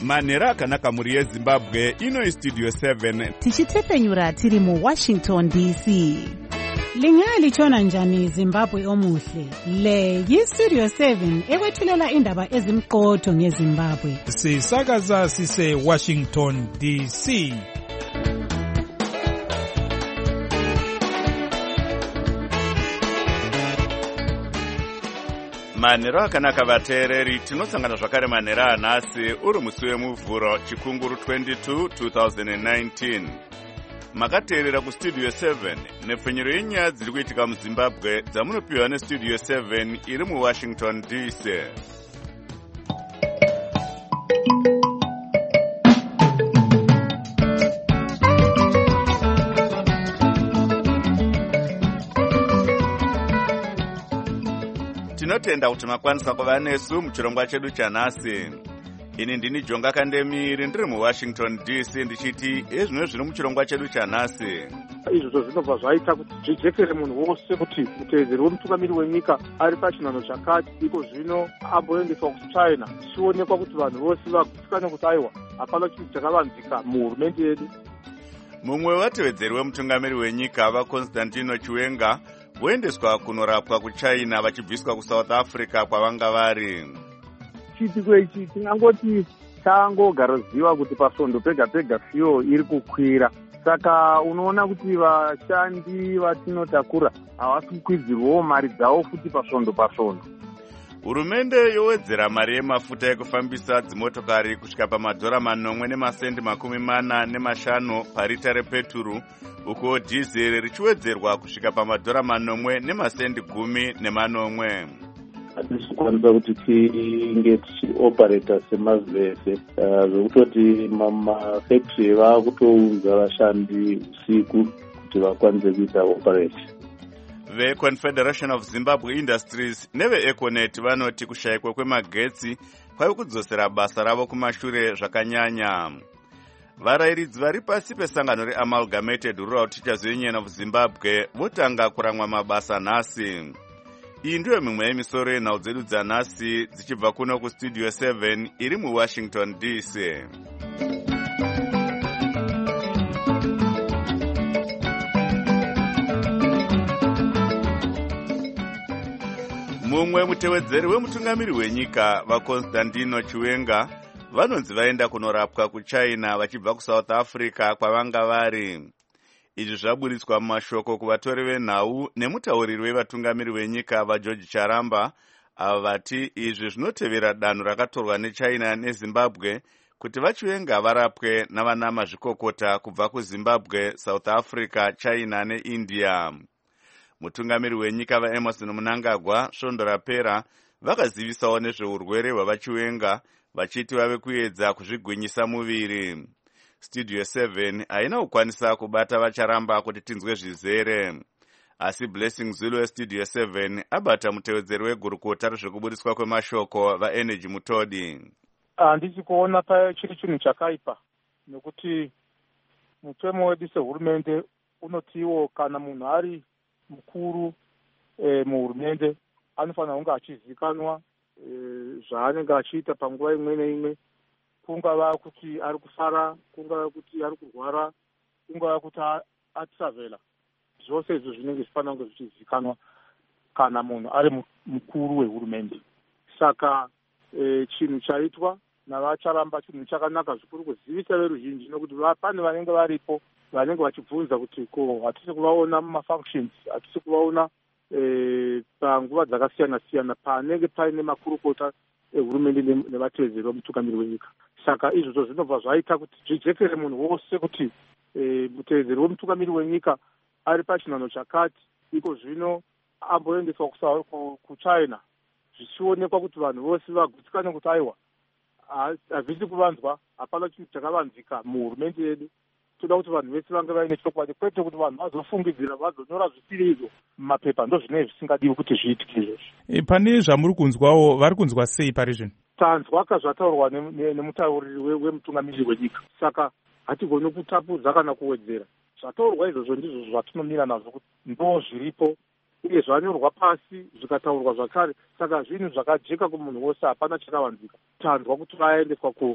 manhero akanaka mhuri yezimbabwe. Ino Studio 7 tichitepenyura tiri muWashington DC. Lingalitshona njani Zimbabwe omuhle? Le yiStudio 7 ekwethulela indaba ezimqotho ngeZimbabwe. Sisakaza sise Washington DC. manhero akanaka vateereri, tinosangana zvakare manhero anhasi uri musi wemuvhuro chikunguru 22 2019. Makateerera kuStudio 7 nepfenyuro yenyaya dziri kuitika muZimbabwe dzamunopiwa neStudio 7 iri muWashington DC. Tinotenda kuti makwanisa kuva nesu muchirongwa chedu chanhasi. Ini ndini Jonga Kandemiri ndiri muWashington DC ndichiti ezvino zviri muchirongwa chedu chanhasi. Izvo zvinobva zvaita kuti zvijekere munhu wose kuti mutevedzeri wemutungamiri wenyika ari pachinhano chakati, iko zvino amboendeswa kuChina zvichionekwa kuti vanhu vose vagutsikane kuti aiwa hapana chinhu chakavanzika muhurumende yedu. Mumwe wevatevedzeri wemutungamiri wenyika vaConstantino Chiwenga voendeswa kunorapwa kuChina vachibviswa kuSouth Africa kwavanga vari. Chitiko ichi tingangoti tangogaroziva kuti pasvondo pega pega fuel iri kukwira. Saka unoona kuti vashandi vatinotakura havasi kukwidzirwawo mari dzavo futi pasvondo. Hurumende yowedzera mari yemafuta ekufambisa dzimotokari kusvika pamadhora 4.45 parita repeturu, uko dhizeri richiwedzerwa kusvika pamadhora 10.10. Hatisi kwanisa kuti tinge tichioperata semavhese zvokutoti mafactory vakutounza vashandi usiku kuti vakwanise kuita operation. VeConfederation of Zimbabwe Industries neveEconet vanoti kushayikwa kwemagetsi kwave kudzosera basa ravo kumashure zvakanyanya. Varayiridzi vari pasi pesangano reAmalgamated Rural Teachers Union of Zimbabwe votanga kuramwa mabasa nhasi. Iyi ndiyo mimwe yemisoro yenhau dzedu dzanhasi dzichibva kuno kuStudio 7 iri muWashington DC. Mumwe mutevedzeri wemutungamiri wenyika vaConstantino Chiwenga vanonzi vaenda kunorapwa kuChina vachibva kuSouth Africa kwavanga vari. Izvi zvaburitswa mumashoko kuvatori venhau nemutauriri wevatungamiri wenyika vaGeorge Charamba, ava vati izvi zvinotevera danho rakatorwa neChina neZimbabwe kuti vaChiwenga varapwe navana mazvikokota kubva kuZimbabwe, South Africa, China neIndia. Mutungamiri wenyika vaEmerson Mnangagwa svondo rapera vakazivisawo nezveurwere hwavaChiwenga vachiti vave kuedza kuzvigwinyisa muviri. Studio 7 haina kukwanisa kubata vacharamba kuti tinzwe zvizere. Asi Blessing Zulu weStudio 7 abata mutevedzeri wegurukota rezvekuburitswa kwemashoko vaEnergy Mutodi. Handisi kuona chiri chinhu chakaipa, nekuti mutemo wedu sehurumende unotiwo kana munhu ari mukuru muhurumende anofanira kunge achizikanwa zvaanenge achiita panguva imwe neimwe, kungava kuti ari kufara, kungava kuti ari kurwara, kungava kuti atisavela. Zvose izvo zvinenge zvifanira kunge zvichizikanwa kana munhu ari mukuru wehurumende. Saka chinhu chaitwa navacharamba chinhu chakanaka zvikuru kuzivisa veruzhinji, nokuti pane vanenge varipo vanenge vachibvunza kuti ko hatisi kuvaona mumafunctions, hatisi kuvaona panguva dzakasiyana siyana panenge paine makurukota ehurumende nevatevedzeri vemutungamiri wenyika. Saka izvozvo zvinobva zvaita kuti zvijekere munhu wose kuti mutevedzeri wemutungamiri wenyika ari pachinhano chakati, iko zvino amboendeswa kuChina zvichionekwa kuti vanhu vose vagutsikane kuti aiwa hazvisi kuvanzwa, hapana chinhu chakavanzika muhurumende yedu. Toda kuti vanhu vese vange vaine chokwadi, kwete kuti vanhu vazofungidzira vazonyora zvisiri izvo mumapepa. Ndo zvinenge zvisingadiwi kuti zviitike izvozvo. Pane zvamuri kunzwawo, vari kunzwa sei pari zvino? Tanzwa zvataurwa nemutauriri wemutungamiri wenyika, saka hatigoni kutapudza kana kuwedzera. Zvataurwa izvozvo ndizvo zvatinomira nazvo kuti ndo zviripo, uye zvanyorwa pasi zvikataurwa zvakare. Saka zvinhu zvakajeka kumunhu wose, hapana chakavanzika. Tanzwa kuti vaendeswa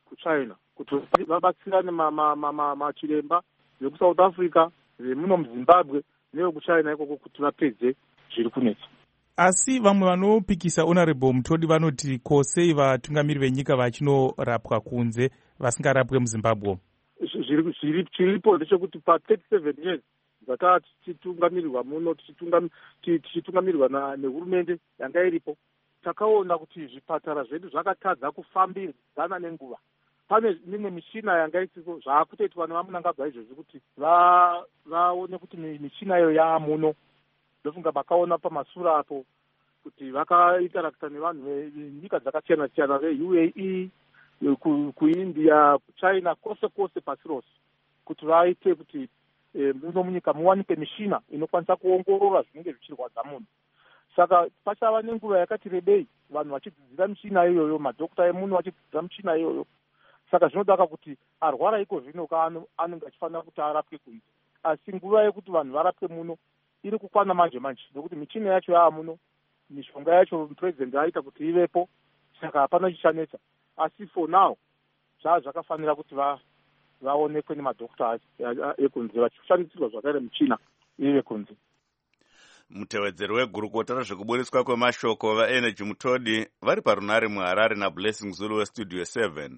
kuchina kuti vabatsirane machiremba vekusouth africa vemuno muzimbabwe nevekuchina ikoko kuti vapedze zviri kunetsa. Asi vamwe vanopikisa honorable Mutodi vanoti kosei vatungamiri venyika vachinorapwa kunze vasingarapwe muZimbabwe. Chiripo ndechekuti pa37 years zvataa tichitungamirirwa muno tichitungamirirwa nehurumende yanga iripo, takaona kuti zvipatara zvedu zvakatadza kufambidzana nenguva. Pane mimwe michina yanga isipo zvaakutoitwa nevamunangagwa izvozvi kuti vaone kuti michina iyo yaamuno. Ndofunga vakaona pamasura apo kuti vakaintarakta nevanhu venyika dzakasiyana siyana veUAE, kuIndia, kuChina, kwose pasi rose kuti vaite kuti muno munyika muwanikwe michina inokwanisa kuongorora zvinenge zvichirwadza munhu. Saka pachava nenguva yakati rebei vanhu vachidzidzira michina iyoyo, madhokota emuno vachidzidzira michina iyoyo. Saka zvinodaka kuti arwara iko zvino anenge achifanira kuti arapwe kunze, asi nguva yekuti vanhu varapwe muno iri kukwana manje nekuti michina yacho yaamuno, mishonga yacho mupresident aita kuti ivepo, saka hapana chichanetsa. Asi for now zvakafanira kuti vaonekwe nemadhokota ekunze vachishandisirwa zvakare michina ive kunze. Mutevedzeri wegurukota rezvekuburiswa kwemashoko vaEnergy Mutodi vari parunare muHarare naBlessing Zulu weStudio 7.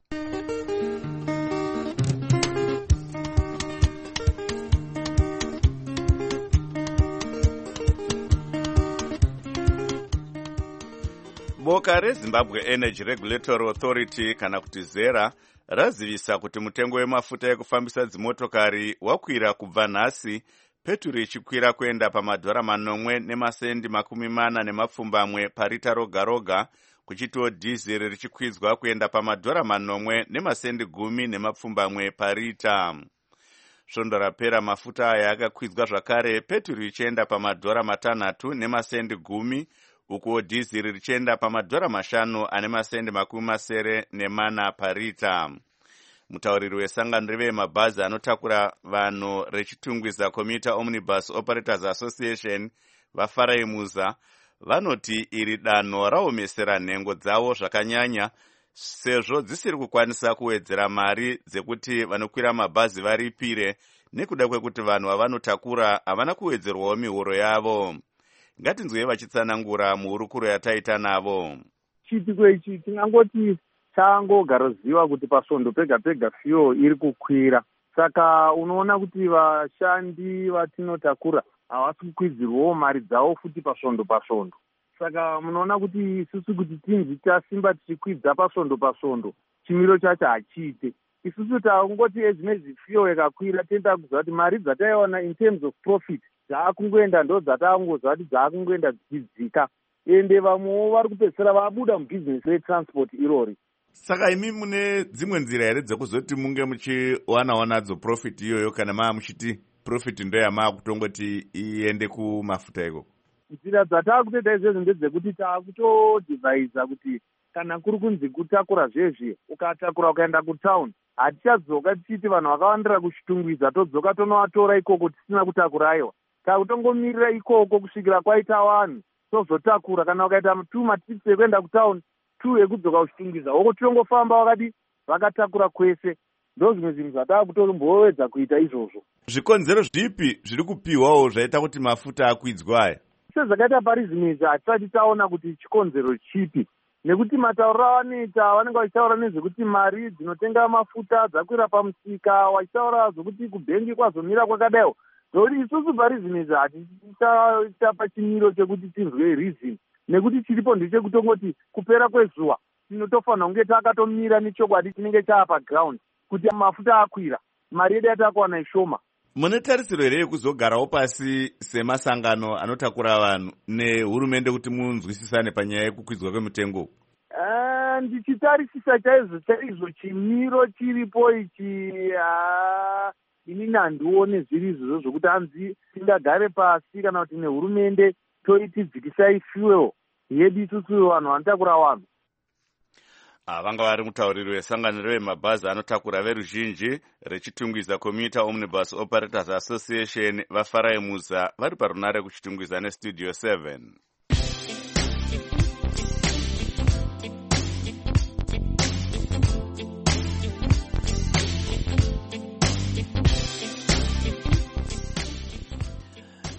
Boka reZimbabwe Energy Regulatory Authority kana kuti ZERA razivisa kuti mutengo wemafuta ekufambisa dzimotokari wakwira kubva nhasi, peturu ichikwira kuenda $4.40 parita roga roga, kuchitiwo dhizeri richikwidzwa kuenda $4.10 parita. Svondo rapera mafuta aya akakwidzwa zvakare, peturu ichienda $6.10 uko dhizeri richienda $5.80 parita. Mutauriri wesangano revemabhazi anotakura vanhu rechitungwiza Commuter Omnibus Operators Association vaFarai Musa vanoti iri danho raomesera nhengo dzavo zvakanyanya, sezvo dzisiri kukwanisa kuwedzera mari dzekuti vanokwira mabhazi varipire, nekuda kwekuti vanhu vavanotakura havana kuwedzerwawo mihoro yavo. Ngatinzwe vachitsanangura muhurukuro yataita navo. Chitiko ichi tingangoti changogaroziva kuti pasvondo pega pega fuel iri kukwira. Saka unoona kuti vashandi vatinotakura havasi kukwidzirwawo mari dzavo futi pasvondo. Saka munoona kuti isusu kuti tinzi tasimba tichikwidza pasvondo chimiro chacho hachiite. Isusu tangoti ezvinezvi fuel yakakwira tenda kuziva kuti mari dzataiona in terms of profit dzaakungoenda ndo dzataangozva kuti dzaakungoenda dzichidzika, ende vamwewo vari kupedzisira vabuda mubhizinesi retransport irori. Saka imi mune dzimwe nzira here dzekuzoti munge muchiwanawo nadzo profit iyoyo, kana muchiti profit ndoyamaa kutongoti iende kumafuta ikoko? Nzira dzataakutoita izvezvo ndedzekuti taakutodhivhaisa kuti kana kuri kunzi kutakura zvezvi, ukatakura ukaenda kutauni, hatichadzoka tichiti vanhu vakawandira kuchitungwiza todzoka tonovatora ikoko tisina kutakurayiwa. Takutongomirira ikoko kusvikira kwaita vanhu tozotakura. Kana ukaita 2 matips ekuenda kutauni, 2 ekudzoka kuchitungwiza, woko tingofamba wakati vakatakura kwese. Ndo zvimwe zvinhu zvatakutombowedza kuita izvozvo. Zvikonzero zvipi zviri kupiwawo zvaita kuti mafuta akwidzwa aya? Sezvakaita parizimisa hatisati taona kuti chikonzero chipi, nekuti matauriro avanoita vanenge vachitaura nezvekuti mari dzinotenga mafuta dzakwira pamusika, vachitaura zvokuti kubhengi kwazomira kwakadaiwo. Zvokuti isusu parizimisa hatitapa chimiro chekuti tinzwe reason, nekuti chiripo ndechekutongoti kupera kwezuva tinotofanira kunge takatomira nechokwadi chinenge chaa paground kuti mafuta akwira, mari yedu yatakuwana ishoma. Mune tarisiro here yekuzogarawo pasi semasangano anotakura vanhu nehurumende kuti munzwisisane panyaya yekukwidzwa kwemutengo? Ndichitarisisa chaizvo chimiro chiripo ichi, inini handione zviri izvozvo zvokuti hanzi tingagare pasi kana kuti nehurumende toitidzikisai fuel yedu isusu vanhu vanotakura vanhu. Vanga vari mutauriri wesangano revemabhazi anotakura veruzhinji rechitungwiza Commuter Omnibus Operators Association vaFarai Musa vari parunare kuchitungwiza neStudio 7.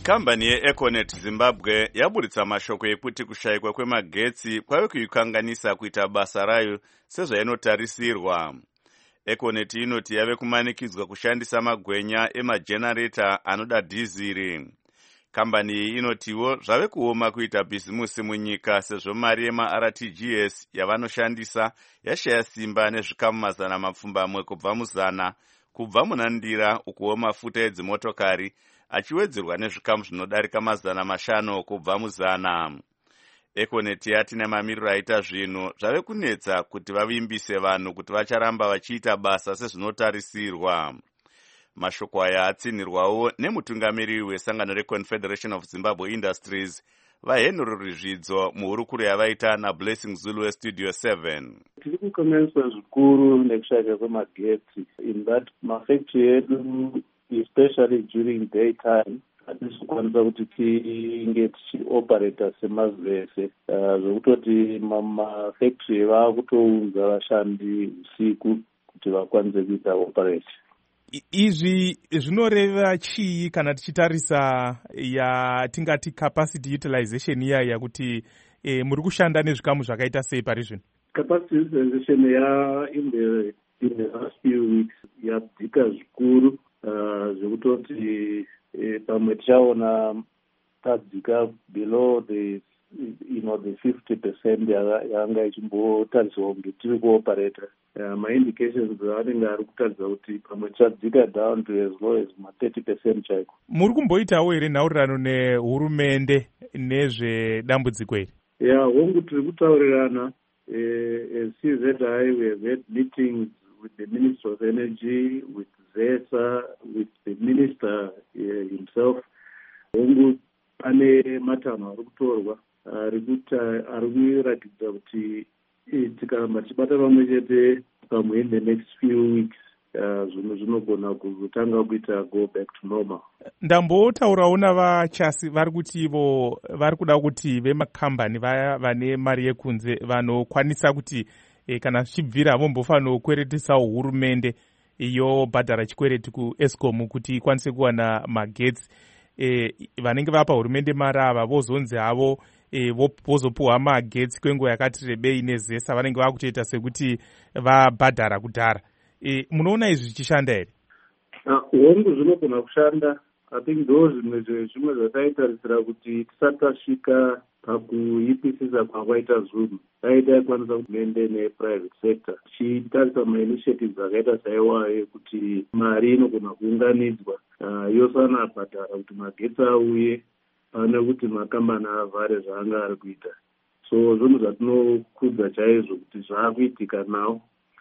Kambani yeEconet Zimbabwe yaburitsa mashoko ekuti kushayikwa kwemagetsi kwave kuikanganisa kuita basa rayo sezvainotarisirwa. Econet inoti yave kumanikidzwa kushandisa magwenya emajenareta anoda dhiziri. Kambani iyi inotiwo zvave kuoma kuita bhizimusi munyika sezvo mari yemaRTGS yavanoshandisa yashaya simba nezvikamu mazana mapfumbamwe kubva muzana kubva muna ndira ukuwo mafuta edzimotokari achiwedzerwa nezvikamu zvinodarika mazana mashanu kubva muzana. Econet yati nemamiriro aita zvinhu zvave kunetsa kuti vavimbise vanhu kuti vacharamba vachiita basa sezvinotarisirwa. Mashoko aya atsinirwawo nemutungamiriri wesangano reConfederation of Zimbabwe Industries vaHenry Rizvidzo muhurukuro yavaita naBlessing Zulu weStudio 7. Tiri kukanganiswa zvikuru nekushayika kwemagetsi in that mafactory edu especially during daytime hatisi kukwanisa kuti tinge tichioperata semazvese zvokutoti mafactory vakutounza vashandi usiku kuti vakwanise kuita operate. Izvi zvinoreva chii kana tichitarisa yatingati capacity utilization iya yakuti muri kushanda nezvikamu zvakaita sei pari zvino? Capacity utilization in the last few weeks yadzika zvikuru zvekutoti pamwe tichaona tadzika below the 50% yanga ichimbotariswa kunge tiri kuoperata. Maindications avanenge ari kutaridza kuti pamwe tichadzika down to as low as 30% chaiko. Muri kumboitawo here nhaurirano nehurumende nezvedambudziko iri? Hongu tiri kutaurirana. As CZI we have had meetings with the Minister of Energy, with ZESA, with the Minister himself. Hongu pane matama ari kutorwa ari kuratidza kuti tikaramba tichibata pamwe chete pamwe in the next few weeks zvinhu zvinogona kutanga kuita go back to normal. Ndambotaurawo navachasi vari kuti ivo vari kuda kuti vemakambani vaya vane mari yekunze vanokwanisa kuti kana zvichibvira vombofanira kukweretisawo hurumende yobhadhara chikwereti kuEscom kuti ikwanise kuwana magetsi. Vanenge vapa hurumende mari ava vozonzi havo vozopuhwa magetsi kwenguva yakati rebei nezesa vanenge vakutoita sekuti vabhadhara kudhara. Munoona izvi zvichishanda here? Hongu zvinogona kushanda. I think ndo zvimwe zvataitarisira kuti tisati tasvika pakuipisisa kwakaita zvinhu taita ikwanisa hurumende neprivate sector tichitarisa mainitiatives akaita saiwayo kuti mari inogona kuunganidzwa yosana bhadhara kuti magetsi auye pane kuti makambani avhare zvaanga ari kuita. So zvinhu zvatinokudza chaizvo kuti zvaakuitika nawo.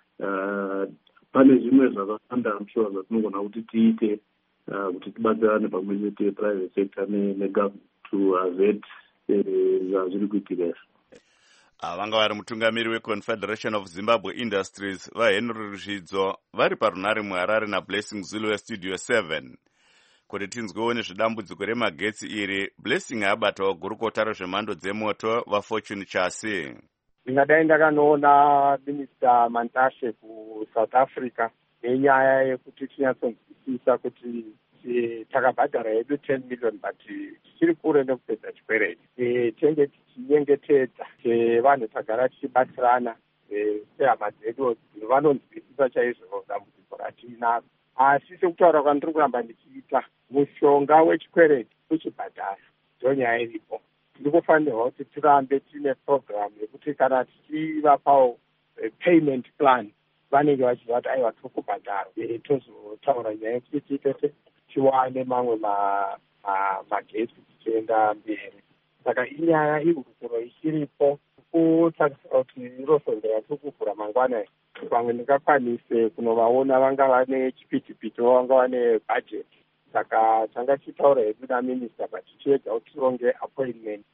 Pane zvimwe zvakawanda amushuwa zvatinogona kuti tiite kuti tibatsirane pamwe chete private sector negovernment to avert zvazviri kuitika izvo. Vanga vari mutungamiri weConfederation of Zimbabwe Industries vaHenry Rizvidzo vari parunare muHarare naBlessing Zulu weStudio 7. Kuti tinzwewo nezvedambudziko remagetsi iri, Blessing abatawo gurukota rezvemhando dzemoto vaFortune Chasi. Ndingadai ndakanoona Minister Mantashe kuSouth Africa nenyaya yekuti tinyatsonzwisisa kuti takabhadhara yedu 10 million but tichiri kure nekupedza chikwereti. Tenge tichinyengetedza sevanhu tagara tichibatsirana sehama dzedu vanonzwisisa chaizvo dambudziko ratinaro. Asi sekutaura kwandiri kuramba ndichiita mushonga wechikwereti kuchibhadhara ndonyaya iripo. Tiri kufanirwa kuti tirambe tine program yekuti kana tichivapawo payment plan vanenge vachiziva kuti aiwa tiri kubhadhara tozotaura nyaya yekuti tiite tiwane mamwe magetsi tichienda mberi. Saka inyaya ihurukuro ichiripo kutarisira kuti irosondera tiri kuvhura mangwana pamwe ndingakwanise kunovaona vanga vane chipitipiti vanga vane budget. Saka tanga tichitaura hedu naminister but tichiedza kuti tironge appointment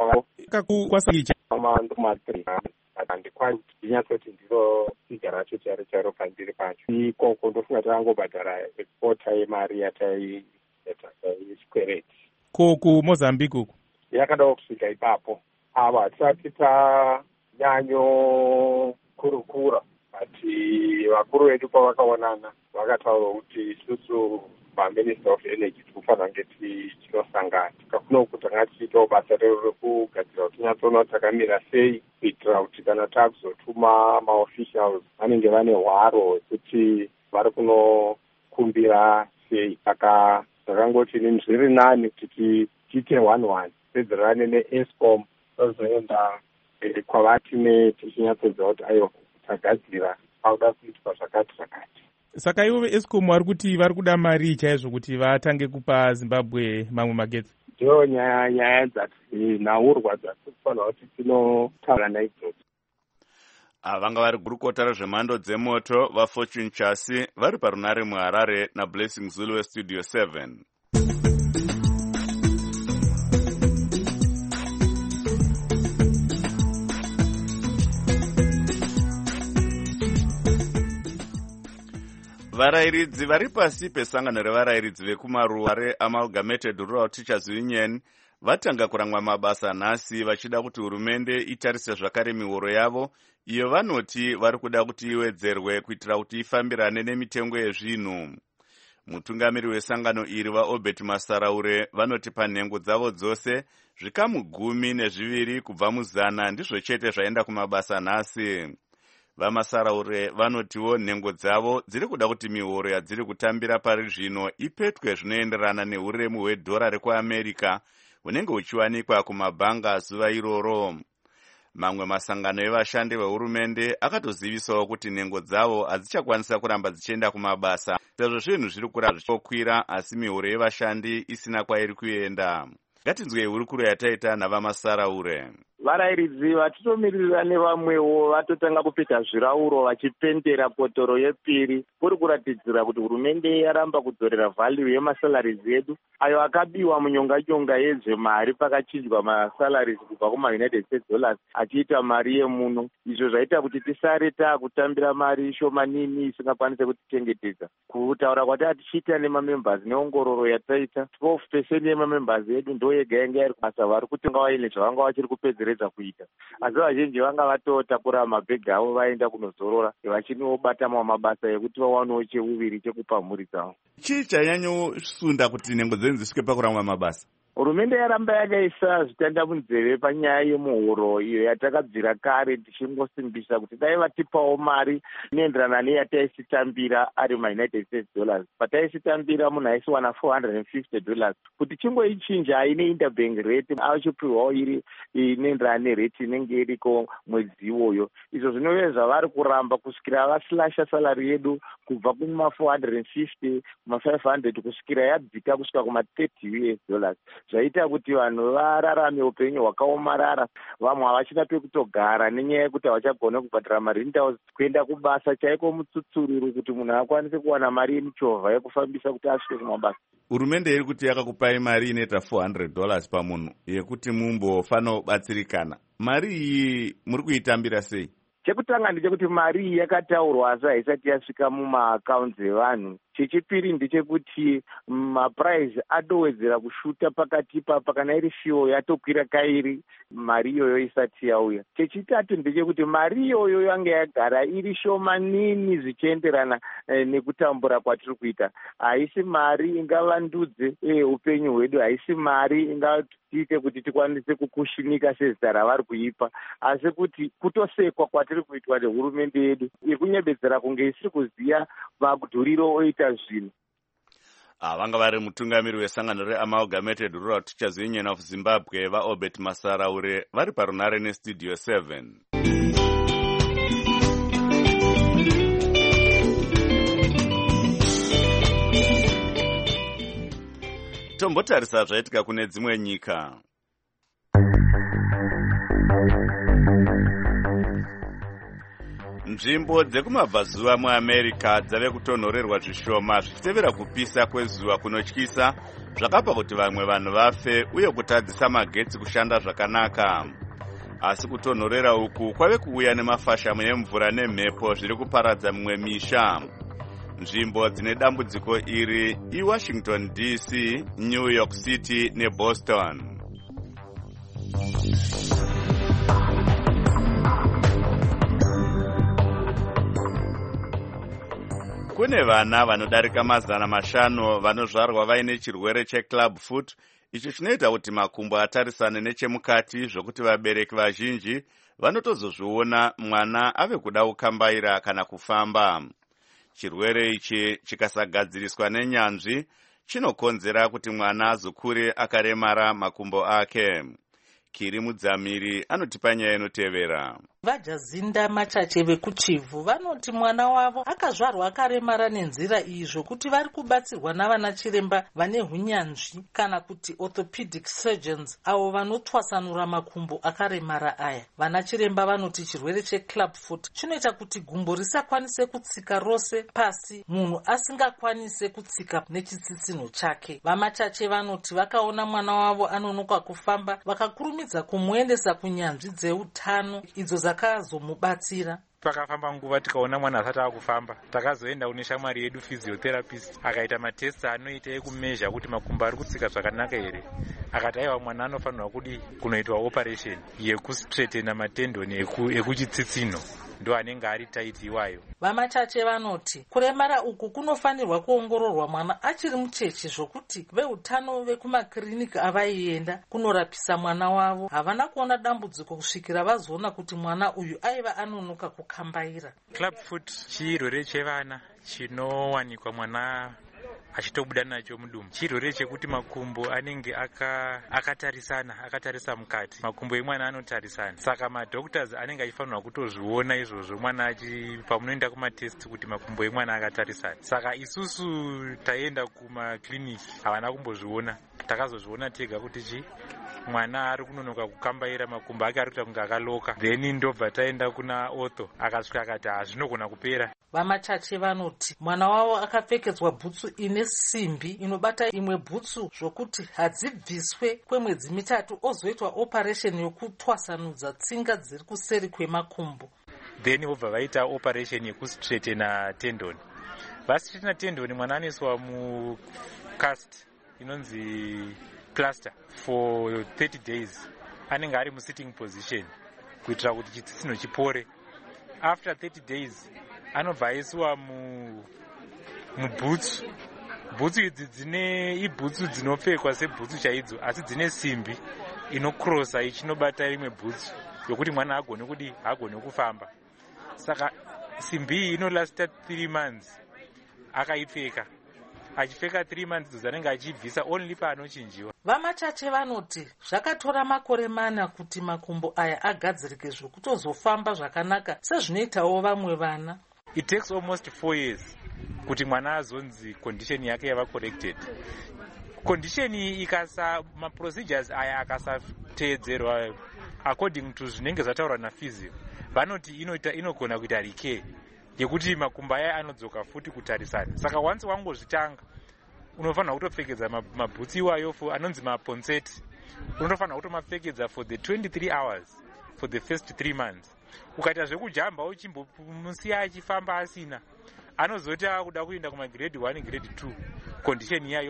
handikwanisi ndinyatsoti ndiro tsiga racho charo pandiri pacho. Ikoko ndofunga takangobhadhara ekota yemari yechikwereti. Kumozambique uku yakadawo kusvika ipapo. Ava hatisati tanyanyokurukura but vakuru vedu pavakaonana vakataura kuti isusu maminister of energy tikufanira kunge tinosangana tikafuna kuti tanga tichiitawo basa rero rekugadzira kuti tinyatsoona kuti takamira sei kuitira kuti kana takuzotuma maofficials vanenge vane hwaro hwekuti vari kunokumbira sei. Saka takangoti nini zviri nani kuti tiite 1-1 pedzerane neEscom tozoenda kwavatine tichinyatsodza kuti aiwa tagadzira pauda kuitwa zvakati zvakati. Saka ivo veEscom vari kuti vari kuda mari chaizvo kuti vatange kupa Zimbabwe mamwe magetsi? Ndiyo nyaya dzatinhaurwa dzatinofanira kuti tinotaura naidzodzo. Vanga vari gurukota rezvemhando dzemoto vaFortune Chasi vari parunare muHarare naBlessing Zulu weStudio 7. Varayiridzi vari pasi pesangano revarayiridzi vekumaruwa reAmalgamated Rural Teachers Union vatanga kurangwa mabasa nhasi vachida kuti hurumende itarise zvakare mihoro yavo iyo vanoti vari kuda kuti iwedzerwe kuitira kuti ifambirane nemitengo yezvinhu. Mutungamiri wesangano iri vaObert Masaraure vanoti panhengo dzavo dzose zvikamu 12 kubva mu100 ndizvo chete zvaenda kumabasa nhasi. VaMasaraure vanotiwo nhengo dzavo dziri kuda kuti mihoro yadziri kutambira pari zvino ipetwe zvinoenderana neuremu hwedhora rekuAmerica hunenge huchiwanikwa kumabhanga zuva iroro. Mamwe masangano evashandi vehurumende akatozivisawo kuti nhengo dzavo hadzichakwanisa kuramba dzichienda kumabasa sezvo zvinhu zviri kuramba zvichikwira asi mihoro yevashandi isina kwairi kuenda. Ngatinzwei hurukuro yataita navaMasaraure. Varayiridzi vatitomirira nevamwewo vatotanga kupeta zvirauro vachipendera kotoro yepiri kuri kuratidzira kuti hurumende yaramba kudzorera value yemasalaries edu ayo akabiwa munyonga-nyonga yezvemari pakachinjwa masalaries kubva kuma-United States dollars achiita mari yemuno. Izvo zvaita kuti tisare taakutambira mari shomanini isingakwanise kutichengetedza. Kutaura kwatanga tichiita nemamembers neongororo yataita 12% yemamembers edu ndo yega yanga iri kubasa vari kutonga vaine zvavanga vachiri kupedzera kuita. Asi vazhinji vanga vatotakura mabhegi avo vaenda kunozorora vachinobata mamwe mabasa ekuti vawanewo cheuviri chekupa mhuri dzavo. Chii chanyanyosunda kuti nhengo dzenyu dzisvike pakurangwa mabasa? Hurumende yaramba yakaisa zvitanda munzeve panyaya yemuhoro iyo yatakabvira kare tichingosimbisa kuti dai vatipawo mari inoenderana neyataisitambira ari ma-United States dollars. Pataisitambira munhu aisiwana $450 kuti chingoichinja ine interbank rate achipiwawo iri inoenderana nerate inenge iriko mwedzi iwoyo. Izvo zvinove zvavari kuramba kusvikira vaslasha salary yedu kubva kuma-450 kuma-500 kusvikira yadzika kusvika kuma-$30. Zvaita kuti vanhu vararame upenyu hwakaomarara. Vamwe havachina pekutogara nenyaya yekuti havachagone kubhadhara marinda kuenda kubasa chaiko mutsutsururu kuti munhu akwanise kuwana mari yemuchovha yekufambisa kuti asvike kumabasa. Hurumende iri kuti yakakupai mari inoita $400 pamunhu yekuti mumbofana kubatsirikana. Mari iyi muri kuitambira sei? Chekutanga ndechekuti mari iyi yakataurwa asi haisati yasvika mumaakaunti evanhu. Chechipiri ndechekuti mapuraizi atowedzera kushuta pakati ipapa kana iri fuel yatokwira kairi mari iyoyo isati yauya. Chechitatu ndechekuti mari iyoyo yanga yagara iri shomanini zvichienderana nekutambura kwatiri kuita. Haisi mari ingavandudze upenyu hwedu, haisi mari ingatiite kuti tikwanise kukushinika sezita ravari kuipa, asi kuti kutosekwa kwatiri kuitwa nehurumende yedu yekunyebedzera kunge isiri kuziya madhuriro oita zvinhu. Vanga vari mutungamiri wesangano reAmalgamated Rural Teachers Union of Zimbabwe vaObert Masaraure vari parunare neStudio 7. Tombotarisa zvaitika kune dzimwe nyika. Nzvimbo dzekumabvazuva muAmerica dzave kutonhorerwa zvishoma zvichitevera kupisa kwezuva kunotyisa zvakapa kuti vamwe vanhu vafe uye kutadzisa magetsi kushanda zvakanaka. Asi kutonhorera uku kwave kuuya nemafashamu emvura nemhepo zviri kuparadza mimwe misha. Nzvimbo dzine dambudziko iri iWashington DC, New York City neBoston. kune vana vanodarika 500 vanozvarwa vaine chirwere checlub foot, icho chinoita kuti makumbo atarisane nechemukati zvokuti vabereki vazhinji vanotozozviona mwana ave kuda kukambaira kana kufamba. Chirwere ichi chikasagadziriswa nenyanzvi chinokonzera kuti mwana azokure akaremara makumbo ake. Kiri Mudzamiri anotipa nyaya inotevera. Vajazinda Machache vekuchivhu vanoti mwana wavo akazvarwa akaremara nenzira iyi zvokuti vari kubatsirwa navana chiremba vane hunyanzvi kana kuti orthopedic surgeons avo vanotwasanura makumbo akaremara aya. Vana chiremba vanoti chirwere checlub foot chinoita kuti gumbo risakwanise kutsika rose pasi, munhu asingakwanise kutsika nechitsitsino chake. Vamachache vanoti vakaona mwana wavo anonoka kufamba vakakurumidza kumuendesa kunyanzvi dzeutano idzo dzakazomubatsira. Pakafamba nguva tikaona mwana asati akufamba, takazoenda kune shamwari yedu physiotherapist akaita matest anoita ekumezha kuti makumbo ari kutsika zvakanaka here. Akati aiwa mwana anofanirwa kudi kunoitwa operation yekustraighten matendoni ekuchitsitsino, ndo anenge ari tight iwayo. Vamachache vanoti kuremara uku kunofanirwa kuongororwa mwana achiri mucheche zvokuti veutano vekumakiriniki avaienda kunorapisa mwana wavo havana kuona dambudziko kusvikira vazoona kuti mwana uyu aiva anonoka kukambaira. Club foot chirwere chevana chinowanikwa mwana achitobuda nacho mudumbu. Chirwere chekuti makumbo anenge akatarisa mukati, makumbo emwana anotarisana. Saka madoctors anenge achifanirwa kutozviona izvozvo mwana pamunoenda kumatest kuti makumbo emwana akatarisana. Saka isusu taenda kumakliniki havana kumbozviona, takazozviona tega kuti mwana ari kunonoka kukambaira, makumbo ake ari kuita kunge akaloka. Then ndobva taenda kuna ortho akasvika akati hazvinogona kupera. Vamachache vanoti mwana wavo akapfekedzwa bhutsu ine simbi inobata imwe bhutsu zvokuti hadzibviswe kwemwedzi 3 ozoitwa operation yokutwasanudza tsinga dziri kuseri kwemakumbo. Then vobva vaita operation yekustraightena tendon. Vastraightena tendon mwana anoiswa mucast inonzi plaster for 30 days. Anenge ari musitting position kuitira kuti chitsitsino chipore. After 30 days anobva aiswa mubhutsu. Bhutsu idzi dzine ibhutsu dzinopfekwa sebhutsu chaidzo asi dzine simbi inokrosa ichinobata imwe bhutsu yokuti mwana agone kufamba. Saka simbi iyi inorasta 3 months akaipfeka. Achipfeka 3 months dzanenge achibvisa only paanochinjiwa. Vamachache vanoti zvakatora makore 4 kuti makumbo aya agadzirike zvokutozofamba zvakanaka sezvinoitawo vamwe vana. It takes almost 4 years kuti mwana azonzi condition yake yava corrected. Condition maprocedures aya akasateedzerwa according to zvinenge zvataurwa naphysio, vanoti inogona kuita recare yekuti makumbo aya anodzoka futi kutarisana. Saka once wangozvitanga unofanira kutopfekedza mabhutsi iwayo anonzi maponseti. Unofanira kutomapfekedza for the 23 hours for the first 3 months. Ukaita zvekujamba uchimbomusiya achifamba asina, anozoti akuda kuenda kumagrade 1 grade 2 condition iya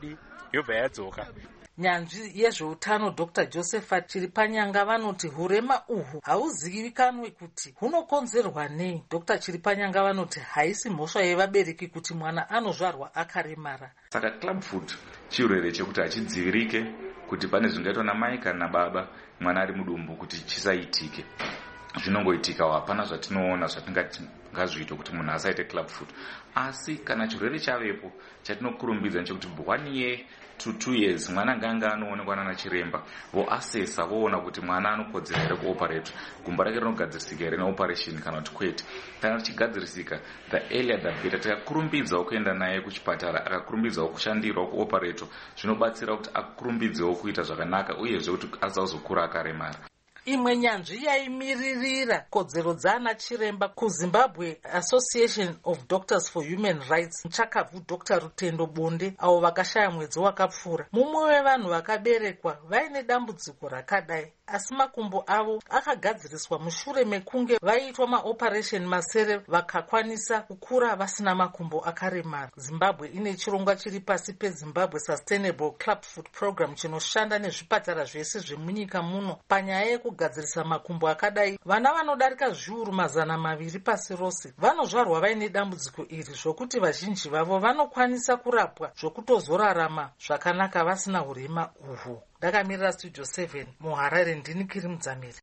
yobva yadzoka. Nyanzvi yezveutano Dr. Josephat Chiripanyanga vanoti hurema uhu hauzivikanwi kuti hunokonzerwa nei. Dr. Chiripanyanga vanoti haisi mhosva yevabereki kuti mwana anozvarwa akaremara. Saka club foot chirwere chekuti hachidzivirike kuti pane zvingaitwa namai kana baba mwana ari mudumbu kuti chisaitike. Zvinongoitika, hapana zvatinoona zvatingazviita kuti munhu asaite club foot. Asi kana chirwere chavepo chatinokurumbidza nechekuti 1 year to 2 years mwana nganga anoonekwa nana chiremba voasesa voona kuti mwana anokodzera here kuoperate, gumbo rake rinogadzirisika here neoperation kana kuti kwete. Kana tichigadzirisika the earlier the better. Tikakurumbidzawo kuenda naye kuchipatara, akakurumbidzawo kushandirwa kuoperato, zvinobatsira kuti akurumbidzewo kuita zvakanaka uyezve kuti azazokura akaremara. Imwe nyanzvi yaimiririra kodzero dzana chiremba kuZimbabwe Association of Doctors for Human Rights Mchakabvu Dr. Rutendo Bonde avo vakashaya mwedzi wakapfuura. Mumwe wevanhu vakaberekwa vaine dambudziko rakadai asi makumbo avo akagadziriswa mushure mekunge vaitwa maoperation masere vakakwanisa kukura vasina makumbo akaremara. Zimbabwe ine chirongwa chiri pasi peZimbabwe Sustainable Club Foot Program chinoshanda nezvipatara zvese zvemunyika muno panyaya kugadzirisa makumbo akadai, vana vanodarika zviuru 200 pasi rose vanozvarwa vaine dambudziko iri, zvokuti vazhinji vavo vanokwanisa kurapwa zvokutozorarama zvakanaka vasina urema uhwu. Ndakamirira Studio 7 muHarare, ndini Kiri Mudzamiri.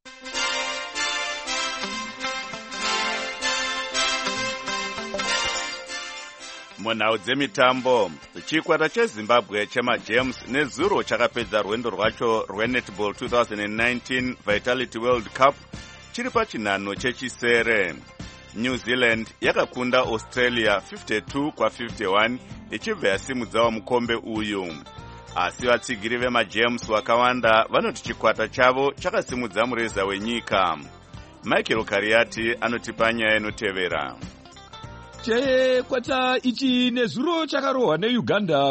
Munhau dzemitambo, chikwata cheZimbabwe chemaGems nezuro chakapedza rwendo rwacho rweNetball 2019 Vitality World Cup chiri pachinhano chechisere. New Zealand yakakunda Australia 52-51 ichibva yasimudzawo mukombe uyu. Asi vatsigiri vemaGems vakawanda vanoti chikwata chavo chakasimudza mureza wenyika. Michael Kariati anotipa nyaya inotevera. Chikwata ichi nezuro chakarohwa neUganda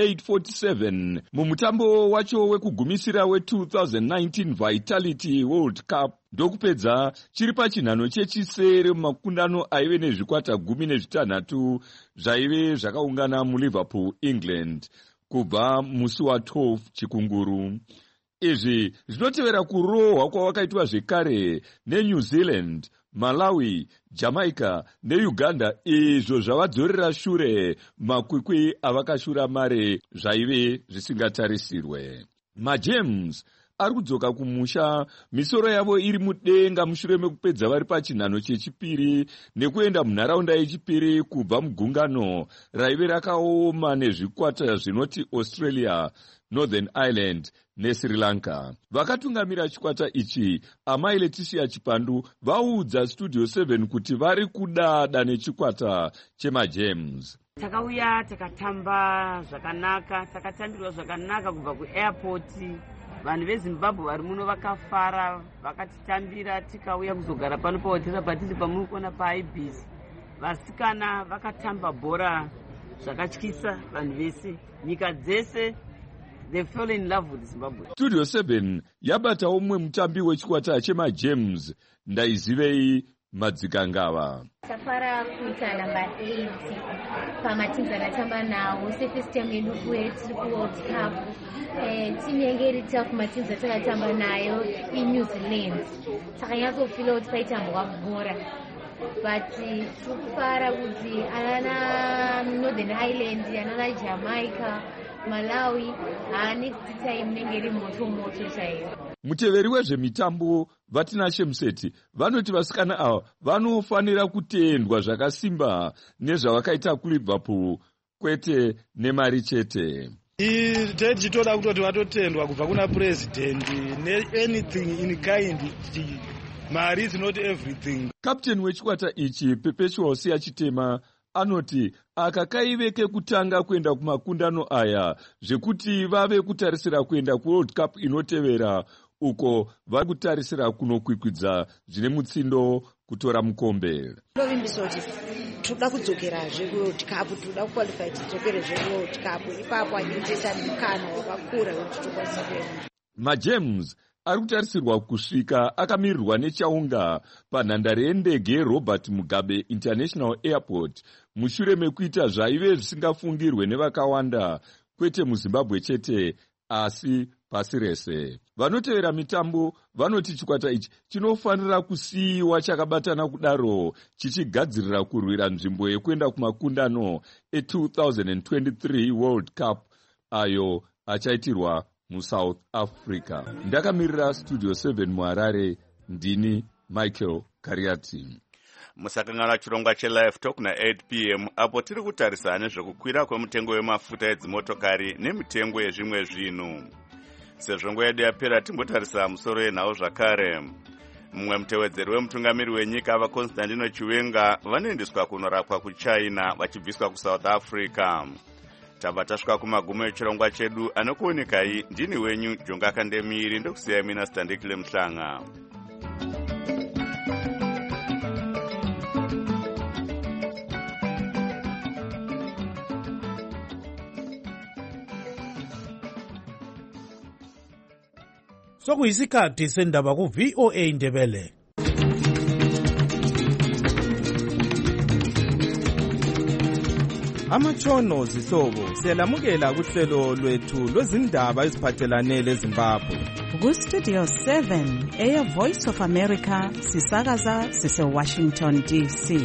58-47 mumutambo wacho wekugumisira we2019 Vitality World Cup, ndokupedza chiri pachinhano chechisere mumakundano aive nezvikwata 16 zvaive zvakaungana muLiverpool, England kubva musi wa12 chikunguru. Izvi zvinotevera kurohwa kwawakaitwa zvekare neNew Zealand, Malawi, Jamaica neUganda, izvo zvavadzorera shure makwikwi avakashura mare zvaive zvisingatarisirwe. MaGems ari kudzoka kumusha, misoro yavo iri mudenga mushure mekupedza vari pachinhano chechipiri nekuenda munharaunda yechipiri kubva mugungano raive rakaoma nezvikwata zvinoti Australia, Northern Ireland neSri Lanka. Vakatungamira chikwata ichi, Amai Leticia Chipandu, vaudza Studio 7 kuti vari kudada nechikwata chemaGems. Takauya takatamba zvakanaka, takatambirwa zvakanaka kubva kuairport. Vanhu veZimbabwe vari muno vakafara, vakatitambira, tikauya kuzogara pano pahotera patiri pamunokuona paIBIS. Vasikana vakatamba bhora zvakatyisa vanhu vese, nyika dzese. They fell in love with Zimbabwe. Studio 7 yabata umwe mutambi wechikwata chemaGems, Ndaizivei Madzikangava. Safara kuita namba 8 pamateams anatamba nawo. First time yedu kwetu World Cup. Timu yange irita kumateams atakatamba nayo iNew Zealand. Takanyazofila kuti paitambwa bhora. But tukufara kuti anana Northern Ireland, anana Jamaica, Malawi, next time nengeri moto chaiyo. Muteveri wezvemitambo Vatinashe Museti vanoti vasikana ava vanofanira kutendwa zvakasimba nezvavakaita kuLiverpool, kwete nemari chete. Tichitoda kutoti vatotendwa kubva kuna president anything in kind. Mari is not everything. Captain wechikwata ichi Perpetual Siya Chitema anoti akakaiveke kutanga kuenda kumakundano aya zvekuti vave kutarisira kuenda kuWorld Cup inotevera, uko vari kutarisira kunokwikwidza zvine mutsindo kutora mukombe. Ndovimbisa kuti toda kudzokerazve kuWorld Cup, toda kuqualify tidzokerezve kuWorld Cup, ipapo anyitesa mukana wakakura kuti tokwanisa kuenda. MaGems ari kutarisirwa kusvika akamirirwa nechaunga panhandare yendege Robert Mugabe International Airport mushure mekuita zvaive zvisingafungirwe nevakawanda, kwete muZimbabwe chete asi pasi rese. Vanotevera mitambo vanoti chikwata ichi chinofanira kusiyiwa chakabatana kudaro chichigadzirira kurwira nzvimbo yekuenda kumakundano e2023 World Cup ayo achaitirwa muSouth Africa. Ndakamirira Studio 7 muHarare, ndini Michael Kariati. Musakangana chirongwa cheLive Talk na 8 p.m. apo tiri kutarisa nezvekukwira kwemutengo wemafuta edzimotokari nemitengo yezvimwe zvinhu. Sezvo nguva yedu yapera timbotarisa musoro yenhau zvakare. Mumwe mutevedzeri wemutungamiri wenyika vaConstantino Chiwenga vanoendeswa kunorapwa kuChina vachibviswa kuSouth Africa. Tabva tasvika kumagumo echirongwa chedu, anokuonekai ndini wenyu Jonga Kandemiri, ndokusiyai mina Standekile Muhlanga. Sokuyisikhathi sendaba ku-VOA Ndebele. amatshono zihlobo siyalamukela kuhlelo lwethu lwezindaba eziphathelane leZimbabwe. Ku-Studio 7 Air Voice of America sisakaza sise-Washington DC.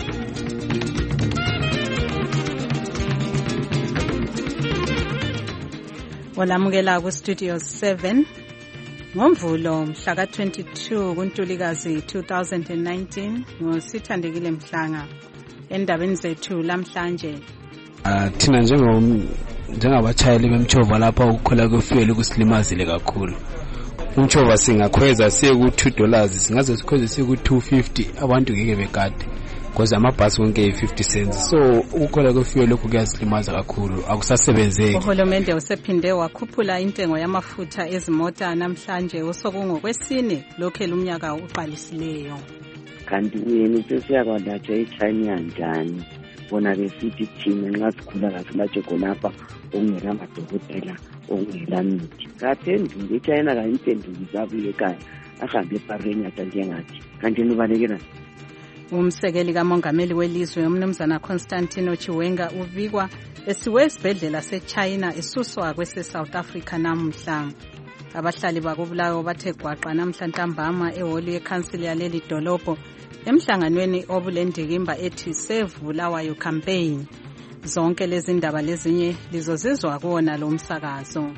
Olamukela ku-Studio 7 ngoMvulo mhla ka-22 kuNtulikazi 2019 ngosithandekile Mhlanga. Endabeni zethu lamhlanje thina njengabatshayeli bemtshova lapha ukukhwela kwefuel kusilimazile kakhulu. Umtshova singakhweza siye ku$2 singaze sikhweze siye ku$250 abantu ngeke begade because amabhasi wonke yi-50 cents. So ukukhwela kwefuel lokhu kuyasilimaza kakhulu akusasebenzeki. Uhulumende usephinde wakhuphula intengo yamafutha ezimota namhlanje osokungokwesine lokhu lumnyaka uqalisileyo. Kanti yena sesiyakwalatshwa eChina njani bona besithi thina nxa sikhula kahle latshe khonapha okungela madokotela okungela mithi kaphendula eChina kayimpenduki zabuye ekhaya ahambe eParenyata njengathi kanti nibalekela. Umsekeli kamongameli welizwe umnumzana Constantino Chiwenga ubikwa esiwe esibhedlela seChina esuswa kwese-South Africa namhla. Abahlali bakubulawo bathe gwaqa namhla ntambama ehholi yekhansili yaleli dolobho emhlanganweni obulendikimba ethi Save Bulawayo campaign. Zonke lezi ndaba lezinye lizozizwa kuona lo msakazo.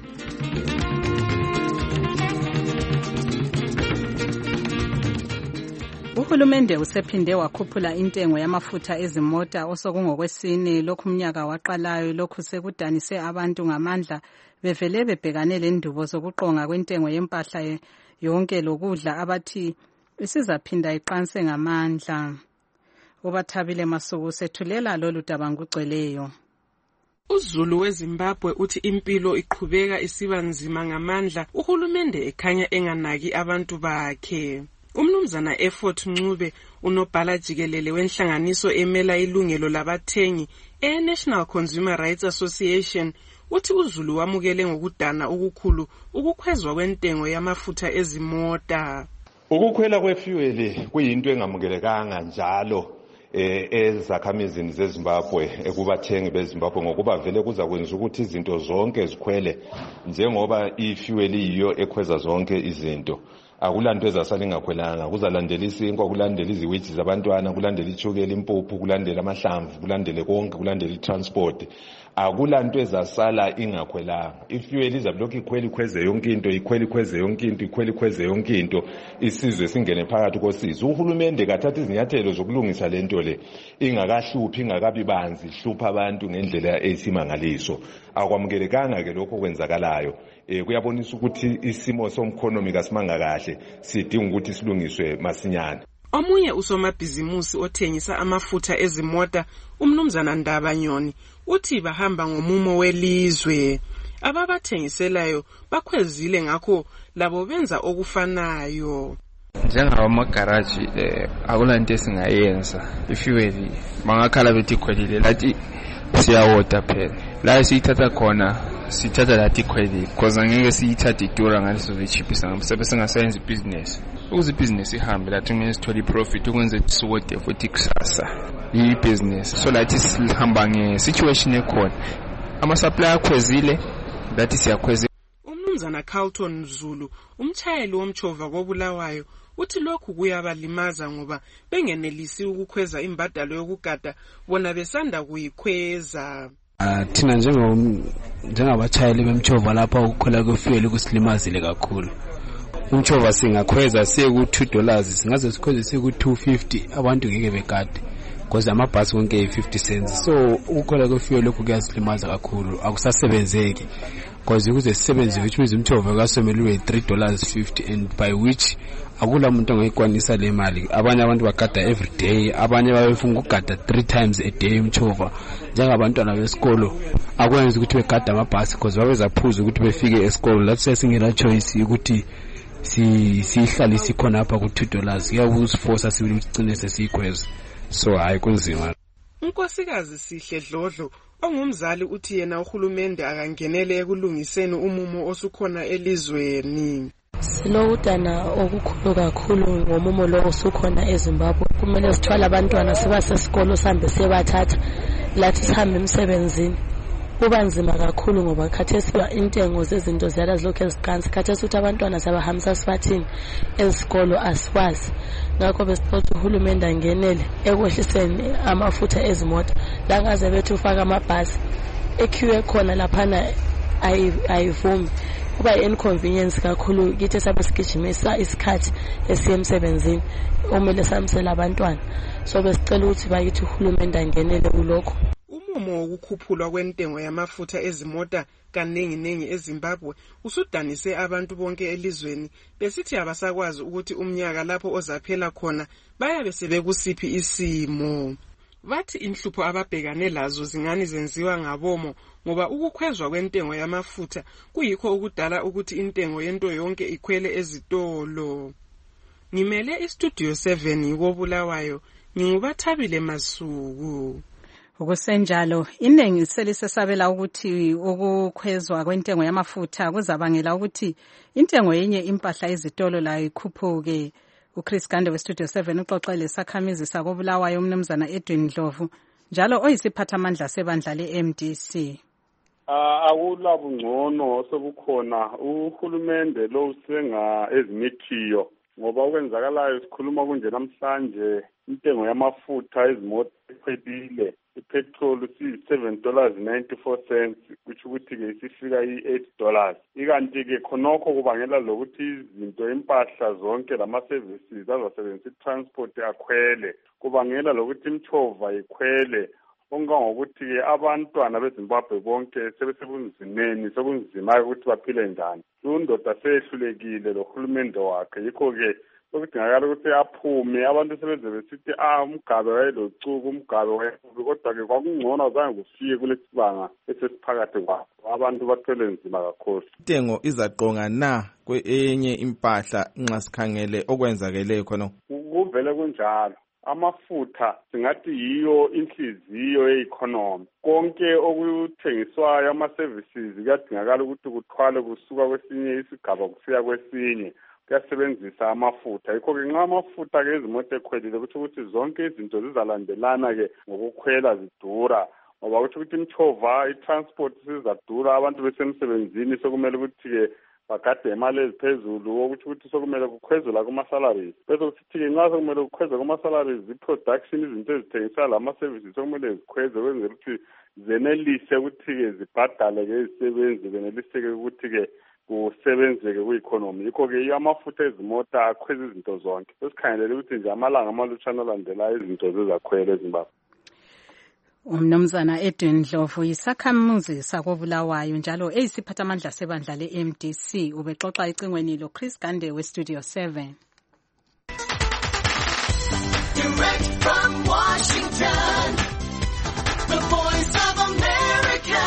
Uhulumende usephinde wakhuphula intengo yamafutha ezimota osokungokwesine lokhu umnyaka waqalayo lokhu sekudanise abantu ngamandla bevele bebhekane lendubo zokuqonga kwentengo yempahla yonke lokudla abathi isizaphinda iqanse ngamandla. Ubathabile Masuku sethulela lolu daba ngugcweleyo. uZulu weZimbabwe uthi impilo iqhubeka isiba nzima ngamandla uhulumende ekhanya enganaki abantu bakhe. Umnumzana Effort Ncube unobhala jikelele wenhlanganiso emela ilungelo labathengi National Consumer Rights Association uthi uZulu wamukele ngokudana okukhulu ukukhwezwa kwentengo yamafutha ezimota. Ukukhwela kwefuel kuyinto engamukelekanga njalo ezakhamizini zeZimbabwe ekubathengi beZimbabwe ngokuba vele kuza kwenza ukuthi izinto zonke zikhwele njengoba ifuel yiyo ekhweza zonke izinto. Akulanto ezasala ingakhwelanga kuzalandela isinkwa kulandela iziwithi zabantwana kulandela ichukela impuphu kulandela amahlamvu kulandele konke kulandela itransport. Akulanto ezasala ingakhwelanga. Ifuel izabulokhu ikhweze yonke into ikhweze yonke into isizwe singene phakathi kosizo. Uhulumende kathatha izinyathelo zokulungisa lento le ingakahluphi ingakabi banzi hlupha abantu ngendlela esimangaliso. Akwamukelekanga ke lokho kwenzakalayo. Kuyabonisa ukuthi isimo somkhonomi kasimanga kahle sidinga ukuthi silungiswe masinyana. Omunye usomabhizimusi othengisa amafutha ezimota umnumzana Ndaba Nyoni uthi bahamba ngomumo welizwe ababathengiselayo bakhwezile ngakho labo benza okufanayo. Njengabamagaraji akulanto esingayenza ifuel bangakhala bethi khwelile lathi siyawoda phela la siyithatha khona sithatha lathi khwelile because angeke siyithathe idura ngaleso zechiphisa ngamsebenzi singasenza business ukuze business ihambe lathi kumele sithole profit ukwenze siwode futhi kusasa i-business so lathi sihamba nge-situation ekhona ama-supply akhwezile lathi siyakhweza. Umnumzana Carlton Zulu umtshayeli womtshova kobulawayo uthi lokhu kuyabalimaza ngoba bengenelisi ukukhweza imbadalo yokugada bona besanda kuyikhweza. Thina njengabatshayeli bemtshova lapha ukukhwela kwefuel kusilimazile kakhulu. Umtshova singakhweza siye ku$2 singaze sikhweze siye ku$250 abantu ngeke begade because amabhasi wonke yi-50 cents. So ukukhwela kwefuel lokhu kuyasilimaza kakhulu akusasebenzeki because ukuze sisebenze which means umtshova kasomele uwe $3.50 and by which akula muntu ongayikwanisa le mali. Abanye abantu bagada every day abanye babefuna ukugada 3 times a day umtshova njengabantwana besikolo akwenza ukuthi begada amabhasi because babezaphuza ukuthi befike esikolo lathi singela choice ukuthi sihlale sikhona apha ku$2 kuyakusiforce sicine sesiyikhweza so hayi kunzima. Unkosikazi Sihle Dlodlo ongumzali uthi yena uhulumende akangenele ekulungiseni umumo osukhona elizweni. Silokudana okukhulu kakhulu ngomumo lo osukhona eZimbabwe. Kumele sithwale abantwana sibasesikolo sihambe siyebathatha lathi sihambe emsebenzini. Kuba nzima kakhulu ngoba khathesi intengo zezinto ziyala zilokhu eziqansi. Khathesi ukuthi abantwana siyabahambisa sibathini esikolo asikwazi. Ngakho besicela uhulumende angenele ekwehliseni amafutha ezimota. La ngaze bethu ufaka amabhasi equeue khona laphana ayivumi. Kuba inconvenience kakhulu kithi sabe sigijimisa isikhathi esiye emsebenzini omele samsela abantwana. So besicela ukuthi bayithi uhulumende angenele kulokho. Umumo wokukhuphulwa kwentengo yamafutha ezimota kaningi eZimbabwe usudanise abantu bonke elizweni, besithi abasakwazi ukuthi umnyaka lapho ozaphela khona bayabe sebekusiphi isimo. Bathi inhlupho ababhekane lazo zingani zenziwa ngabomo ngoba ukukhwezwa kwentengo yamafutha kuyikho ukudala ukuthi intengo yento yonke ikhwele ezitolo. Ngimele istudio 7 koBulawayo, nginguBathabile Masuku. Ukusenjalo iningi selisesabela ukuthi ukukhwezwa kwentengo yamafutha kuzabangela ukuthi intengo yenye impahla ezitolo layo ikhuphuke. uChris Gande weStudio 7 uxoxa lesakhamizi sakoBulawayo umnumzana Edwin Ndlovu njalo oyisiphathamandla sebandla leMDC. Akulabungcono sobukhona uhulumende lo usenga ezimithiyo ngoba okwenzakalayo sikhuluma kunje namhlanje intengo yamafutha ezimota ikhwelile. Ipetrol $7.94 kuthi ukuthi-ke isifika $8. Ikanti-ke khonokho kubangela lokuthi izinto impahla zonke lama-services azasebenzisa i-transport akhwele. Kubangela lokuthi imchova ikhwele. Ongangokuthi-ke abantwana beZimbabwe bonke sebesebunzimeni sokunzima ukuthi baphile njani. Undoda sehlulekile lo hulumende wakhe. Yikho-ke okudingakala ukuthi aphume abantu sebeze besithi umgabe wayelocuku umgabe wayefubi kodwa-ke kwakungcono zange kufike kulesibanga esesiphakathi kwabo. Abantu bathwele nzima kakhulu. Intengo izaqonga na kwenye impahla nxa sikhangele okwenzakeleyo khona? Kuvele kunjalo. Amafutha singathi yiyo inhliziyo ye-economy. Konke okuthengiswayo ama-services kuyadingakala ukuthi kuthwale kusuka kwesinye isigaba kusiya kwesinye. Kuyasebenzisa amafutha. Yikho-ke nxa amafutha-ke ezimoto ekhwelile kutho ukuthi zonke izinto zizalandelana-ke ngokukhwela zidura. Ngoba kutho ukuthi imchova, i-transport sizadura, abantu besemsebenzini sokumele ukuthi-ke bagade imali eziphezulu okutho ukuthi sokumele kukhwezela kuma-salaries. Bese kusithi-ke nxa sokumele kukhweze kuma-salaries, i-production izinto ezithengiswa lama-services sokumele zikhweze ukwenzela ukuthi zenelise ukuthi-ke zibhadale-ke izisebenzi, zeneliseke ukuthi-ke kusebenzeke ku-economy. Yikho-ke amafutha ezimota akhweza izinto zonke. Sesikhangelele ukuthi nje amalanga amalutshwana alandelayo izinto zizakhwela eZimbabwe. Umnumzana Edwin Ndlovu yisakhamuzi sakoBulawayo njalo eyisiphathamandla sebandla leMDC ubexoxa ecingweni loChris Gande weStudio 7. Direct from Washington, the Voice of America,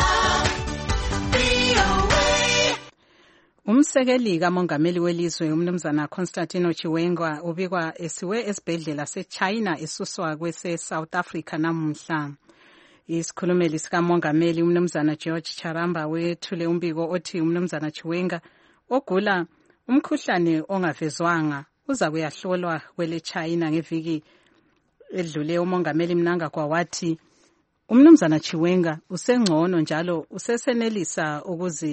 VOA. Umsekeli kamongameli welizwe umnumzana Constantino Chiwenga ubikwa esiwe esibhedlela seChina esuswa kwese-South Africa namuhla. Isikhulumeli sikamongameli umnumzana George Charamba wethule umbiko othi umnumzana Chiwenga ogula umkhuhlane ongavezwanga uza kuyahlolwa kwele China ngeviki edlule. Umongameli Mnangagwa wathi umnumzana Chiwenga usengcono njalo usesenelisa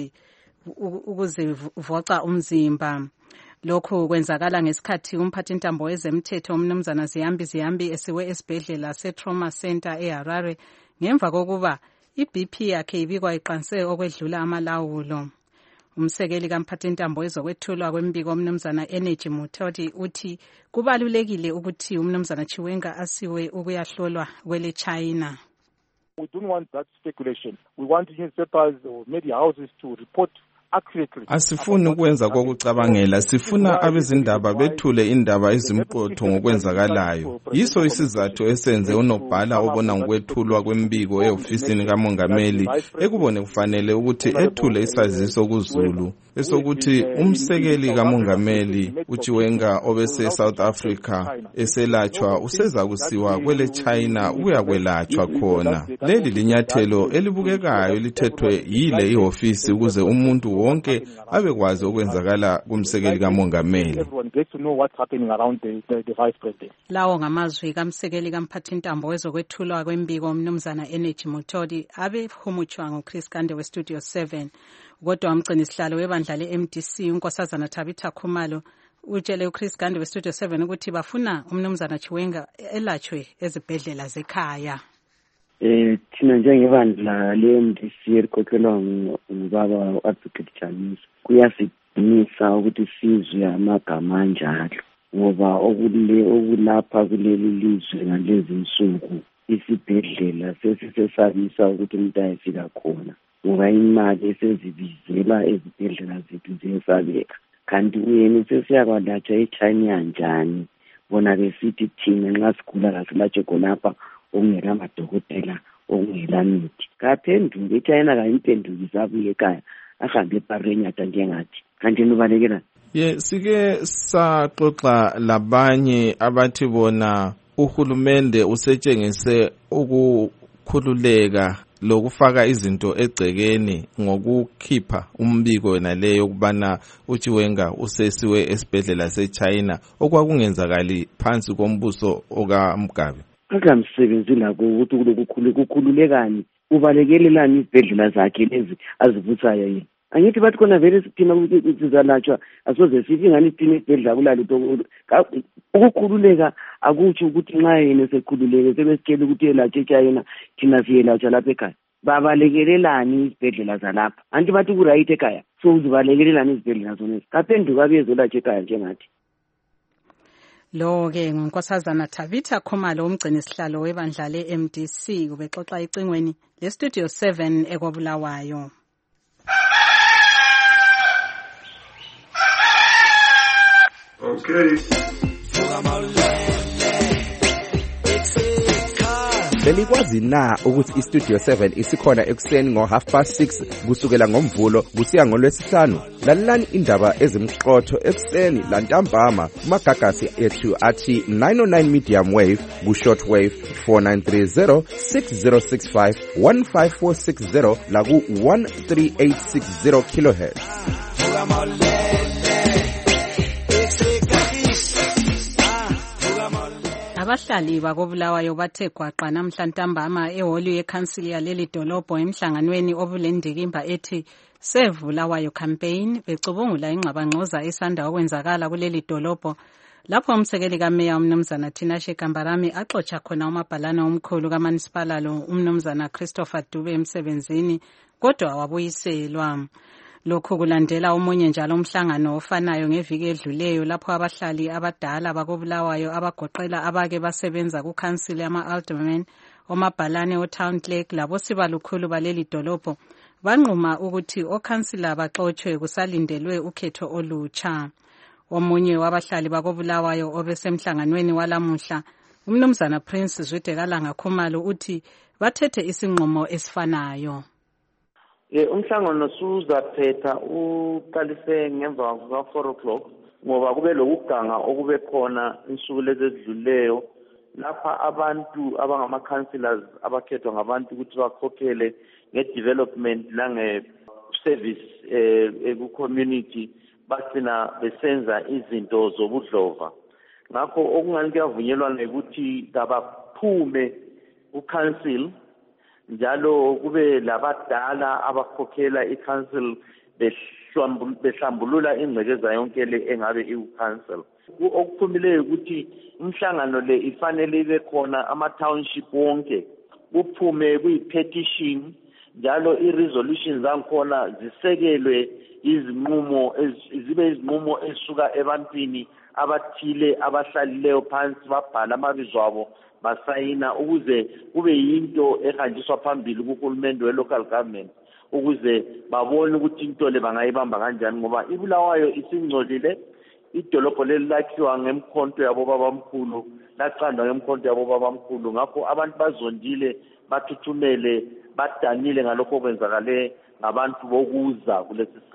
ukuzivoca umzimba. Lokhu kwenzakala ngesikhathi umphathintambo wezemthetho umnumzana Ziyambi esiwe esibhedlela se-Trauma Center eHarare ngemva kokuba iBP yakhe ibikwa iqanse okwedlula amalawulo. Umsekeli kamphathintambo wezokwethulwa kwembiko umnumzana Energy Mutoti uthi kubalulekile ukuthi umnumzana Chiwenga asiwe ukuyahlolwa kwele China. We don't want that speculation. We want newspapers or media houses to report accurately. Asifuni ukwenza kokucabangela, sifuna abezindaba bethule indaba ezimqotho ngokwenzakalayo. Yiso isizathu esenze unobhala obona ngokwethulwa kwembiko eofisini kamongameli ekubone kufanele ukuthi ethule isaziso kuZulu. esokuthi umsekeli kamongameli uChiwenga obese South Africa eselatshwa useza kusiwa kwele China uyakwelatshwa khona. Leli linyathelo elibukekayo lithethwe yile ihofisi ukuze umuntu wonke abekwazi okwenzakala kumsekeli kamongameli. Lawo ngamazwi kamsekeli kamphathintambo wezokwethulwa kwembiko umnumzana Energy Mutoli abehumutshwa nguChris Gande weStudio 7. Kodwa umgcini sihlalo webandla leMDC unkosazana Tabitha Khumalo utshele uChris Gande weStudio 7 ukuthi bafuna umnumzana Chiwenga elatshwe ezibhedlela zekhaya. Thina njengebandla leMDC elikhokhelwa ngubaba uAdvocate James kuyasidinisa ukuthi sizwe amagama anjalo ngoba okulapha kuleli lizwe ngalezi insuku isibhedlela sesisesabisa ukuthi umuntu ayefika khona ngoba imali esezibizela ezibhedlela zethu ziyesabeka. Kanti kuyena sesiyakwalatshwa eChina njani bona besithi thina nxa sigula kasilatshwe khonapha okungela amadokotela okungela mithi. Kaphenduke eChina kayimphendukisa abuye ekhaya ahambe eParenyata njengathi. Kanti nubalekela sike saxoxa labanye abathi bona uhulumende usetshengise ukukhululeka lokufaka izinto egcekeni ngokukhipha umbiko wena leyo ukubana uChiwenga usesiwe esibhedlela seChina okwakungenzakali phansi kombuso okaMgabe. Akamsebenzi lakho ukuthi kukhululekani ubalekelelani izibhedlela zakhe lezi azivutsayo yini. Angithi bathi khona vele sithina ukuthi sizalatshwa asoze sithi ngani thina isibhedlela kulalutho ukukhululeka akutsho ukuthi nxa yena sekhululeke sebesitshela ukuthi elatshwe eChina thina siyelatshwa lapha ekhaya. Babalekelelani izibhedlela zalapha anti bathi kuright ekhaya so uzibalekelelani izibhedlela zonezi kaphenduka bezolatshwa ekhaya njengathi. Lo-ke ngunkosazana Tabitha Khumalo umgcini sihlalo webandla leMDC ubexoxa ecingweni leStudio 7 ekobulawayo. Okay. Belikwazi na ukuthi iStudio 7 isikhona ekuseni ngo6:30 kusukela ngomvulo kusiya ngolwesihlanu? Lalelani indaba ezimqotho ekuseni lantambama kumagagasi ethu athi 909 medium wave ku-short wave 4930 6065 15460 laku 13860 kilohertz. Abahlali bakobulawayo bathe gwaqa namhla ntambama ehholo yekhansili yaleli dolobho emhlanganweni obulendikimba ethi Save Bulawayo campaign becubungula ingxabangxoza esanda okwenzakala kuleli dolobho lapho umsekeli kameya umnumzana Tinashe Kambarami axotsha khona umabhalana omkhulu kamunicipal lo umnumzana Christopher Dube emsebenzini kodwa wabuyiselwa. Lokhu kulandela omunye njalo umhlangano ofanayo ngeviki edluleyo lapho abahlali abadala bakobulawayo abagoqela abake basebenza kuCouncil yama-Alderman omabhalane oTown Clerk labo sibalukhulu baleli dolobho banquma ukuthi okhansila baxotshwe kusalindelwe ukhetho olutsha. Omunye wabahlali bakobulawayo obesemhlanganweni walamuhla umnumzana Prince Zwidekalanga Khumalo uthi bathethe isinqumo esifanayo. Umhlangano suzaphetha uqalise ngemva kuka 4:00 ngoba kube lokuganga okube khona insuku lezi ezidluleyo lapha abantu abangama-councillors abakhethwa ngabantu ukuthi bakhokhele nge-development lange-service ku-community bagcina besenza izinto zobudlova. Ngakho okungani kuyavunyelwana ukuthi kabaphume ku-council njalo kube labadala abakhokhela i-council behlambulula ingcekeza yonke le engabe i-council. Okuphumileyo ukuthi umhlangano le ifanele ibe khona ama-township wonke kuphume kuyi-petition njalo i-resolution zangikhona zisekelwe izinqumo zibe izinqumo ezisuka ebantwini abathile abahlalileyo phansi babhala amabizo abo basayina ukuze kube yinto ehanjiswa phambili kuhulumende we-local government ukuze babone ukuthi into le bangayibamba kanjani ngoba iBulawayo isingcolile. Idolobho leli lakhiwa ngemkhonto yabo babamkhulu laqandwa ngemkhonto yabo babamkhulu ngakho abantu bazondile bathuthumele badanile ngalokho okwenzakale ngabantu bokuza kulesi sigaba.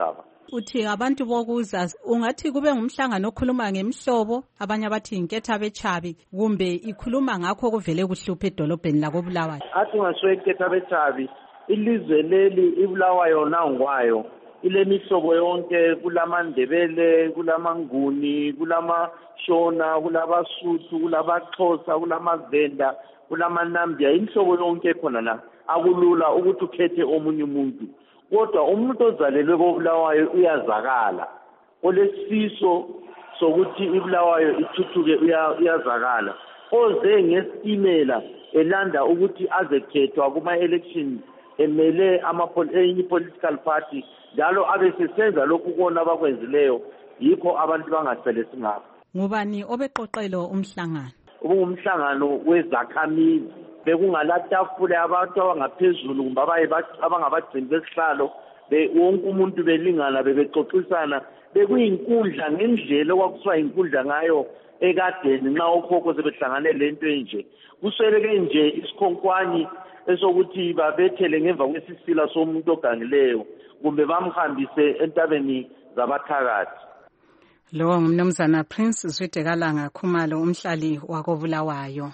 Uthi abantu bokuza ungathi kube ngumhlangano okhuluma ngemihlobo, abanye abathi inketha bechabi, kumbe ikhuluma ngakho kuvele kuhluphe edolobheni lako Bulawayo. Athi ngasho inketha bechabi, ilizwe leli iBulawayo nangwayo ile mihlobo yonke, kulamandebele, kulamanguni, kulamashona, kulabasuthu, kulabaxhosa, kulamavenda, kulamanambia, imihlobo yonke khona la. Akulula ukuthi ukhethe omunye umuntu. Kodwa umuntu ozalelwe koBulawayo uyazakala. Olesifiso sokuthi iBulawayo ithuthuke uyazakala. Oze ngestimela elanda ukuthi azekhethwa kuma-elections emele enye political party, njalo abesesenza lokhu kona abakwenzileyo, yikho abantu bangasele singapha. Ngubani obeqoqelo umhlangano? Ubungumhlangano wezakhamizi. Bekungalatafule abantu abangaphezulu kumbe abangabagcini besihlalo, wonke umuntu belingana bebexoxisana, bekuyinkundla ngendlela okwakusiwa inkundla ngayo ekadeni nxa okhokho sebehlangane lento enje. Kusweleke nje isikhonkwane esokuthi babethele ngemva kwesisila somuntu ogangileyo kumbe bamhambise entabeni zabathakathi. Lo ngumnumzana Prince Zwitekalanga Khumalo, umhlali wako Bulawayo.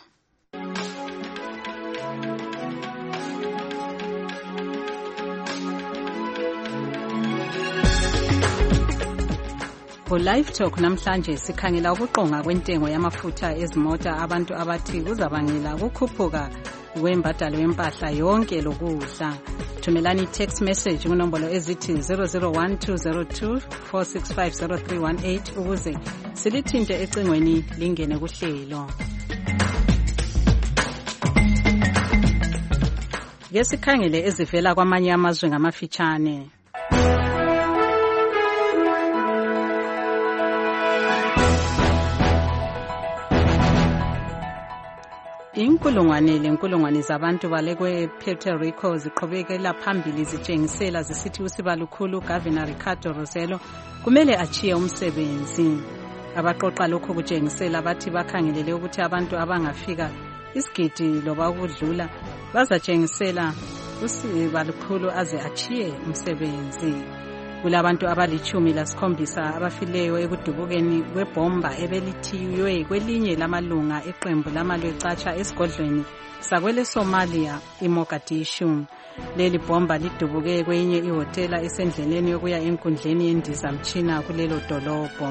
Live Talk namhlanje sikhangela ukuqonga kwentengo yamafutha ezimota, abantu abathi kuzabangela ukukhuphuka kwembadalo yempahla yonke lokudla. Thumelani text message kunombolo ezithi 001202465038 ukuze silithinte ecingweni lingene kuhlelo. Ke sikhangele ezivela kwamanye amazwe ngamafitshane. Inkulungwane zabantu balekwe Puerto Rico ziqhubekela phambili zitshengisela zisithi usibalukhulu Governor Ricardo Rosello kumele achiye umsebenzi. Abaqoqa lokho kutshengisela bathi bakhangelele ukuthi abantu abangafika isigidi loba ukudlula bazatshengisela usibalukhulu aze achiye umsebenzi. Kulabantu abali-17 abafileyo ekudubukeni kwebomba ebelithiywe kwelinye lamalunga eqembu lamalwecatsha esigodlweni sakwele Somalia iMogadishu. Leli bomba lidubuke kwenye ihotela esendleleni yokuya enkundleni yendizamtshina kulelo dolobho.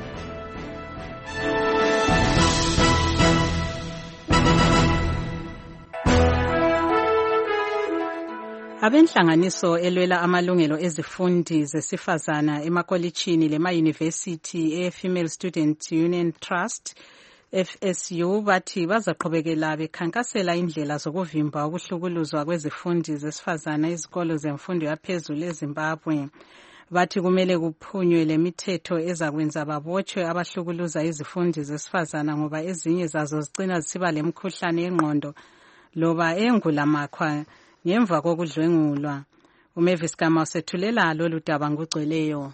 Abenhlanganiso elwela amalungelo ezifundi zesifazana emakolitshini lema-university Female Student Union Trust FSU bathi bazaqhubekela bekhankasela indlela zokuvimba ukuhlukuluzwa kwezifundi zesifazana ezikolo zemfundo yaphezulu eZimbabwe. Bathi kumele kuphunywe lemithetho ezakwenza babotshwe abahlukuluza izifundi zesifazana ngoba ezinye zazo zicina zisiba lemkhuhlane yengqondo loba engulamakhwa ngemva kokudlwengulwa. Umavis Kama usethulela lolu daba ngugcweleyo.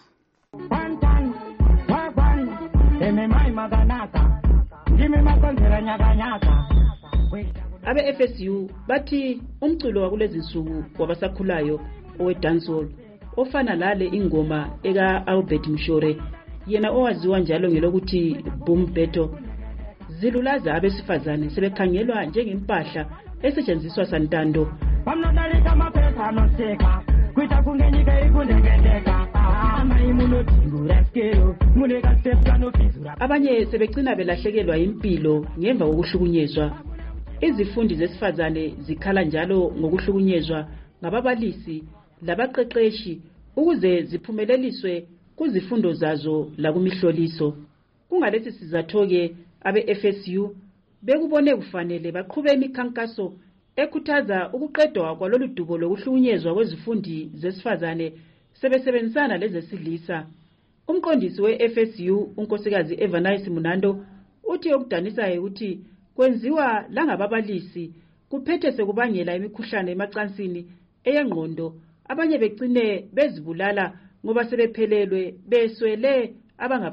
Abe-FSU bathi umculo wakulezi nsuku wabasakhulayo owe-dancehall ofana lale ingoma eka-Albert Mshore, yena owaziwa njalo ngelokuthi Boom Beto, zilulaza abesifazane sebekhangelwa njengempahla esetshenziswa santando. Abanye sebegcina belahlekelwa impilo ngemva kokuhlukunyezwa. Izifundi zesifazane zikhala njalo ngokuhlukunyezwa ngababalisi labaqeqeshi ukuze ziphumeleliswe kuzifundo zazo lakumihloliso. Kungalesi sizatho-ke abe-FSU bekubone kufanele baqhube imikhankaso ekhuthaza ukuqedwa kwalolu dubo lokuhlukunyezwa kwezifundi zesifazane sebesebenzisana lezesilisa. Umqondisi we-FSU unkosikazi Evanice Munando uthi okudanisayo ukuthi kwenziwa langababalisi kuphethe sekubangela imikhuhlane emacansini eyengqondo, abanye begcine bezibulala ngoba sebephelelwe beswele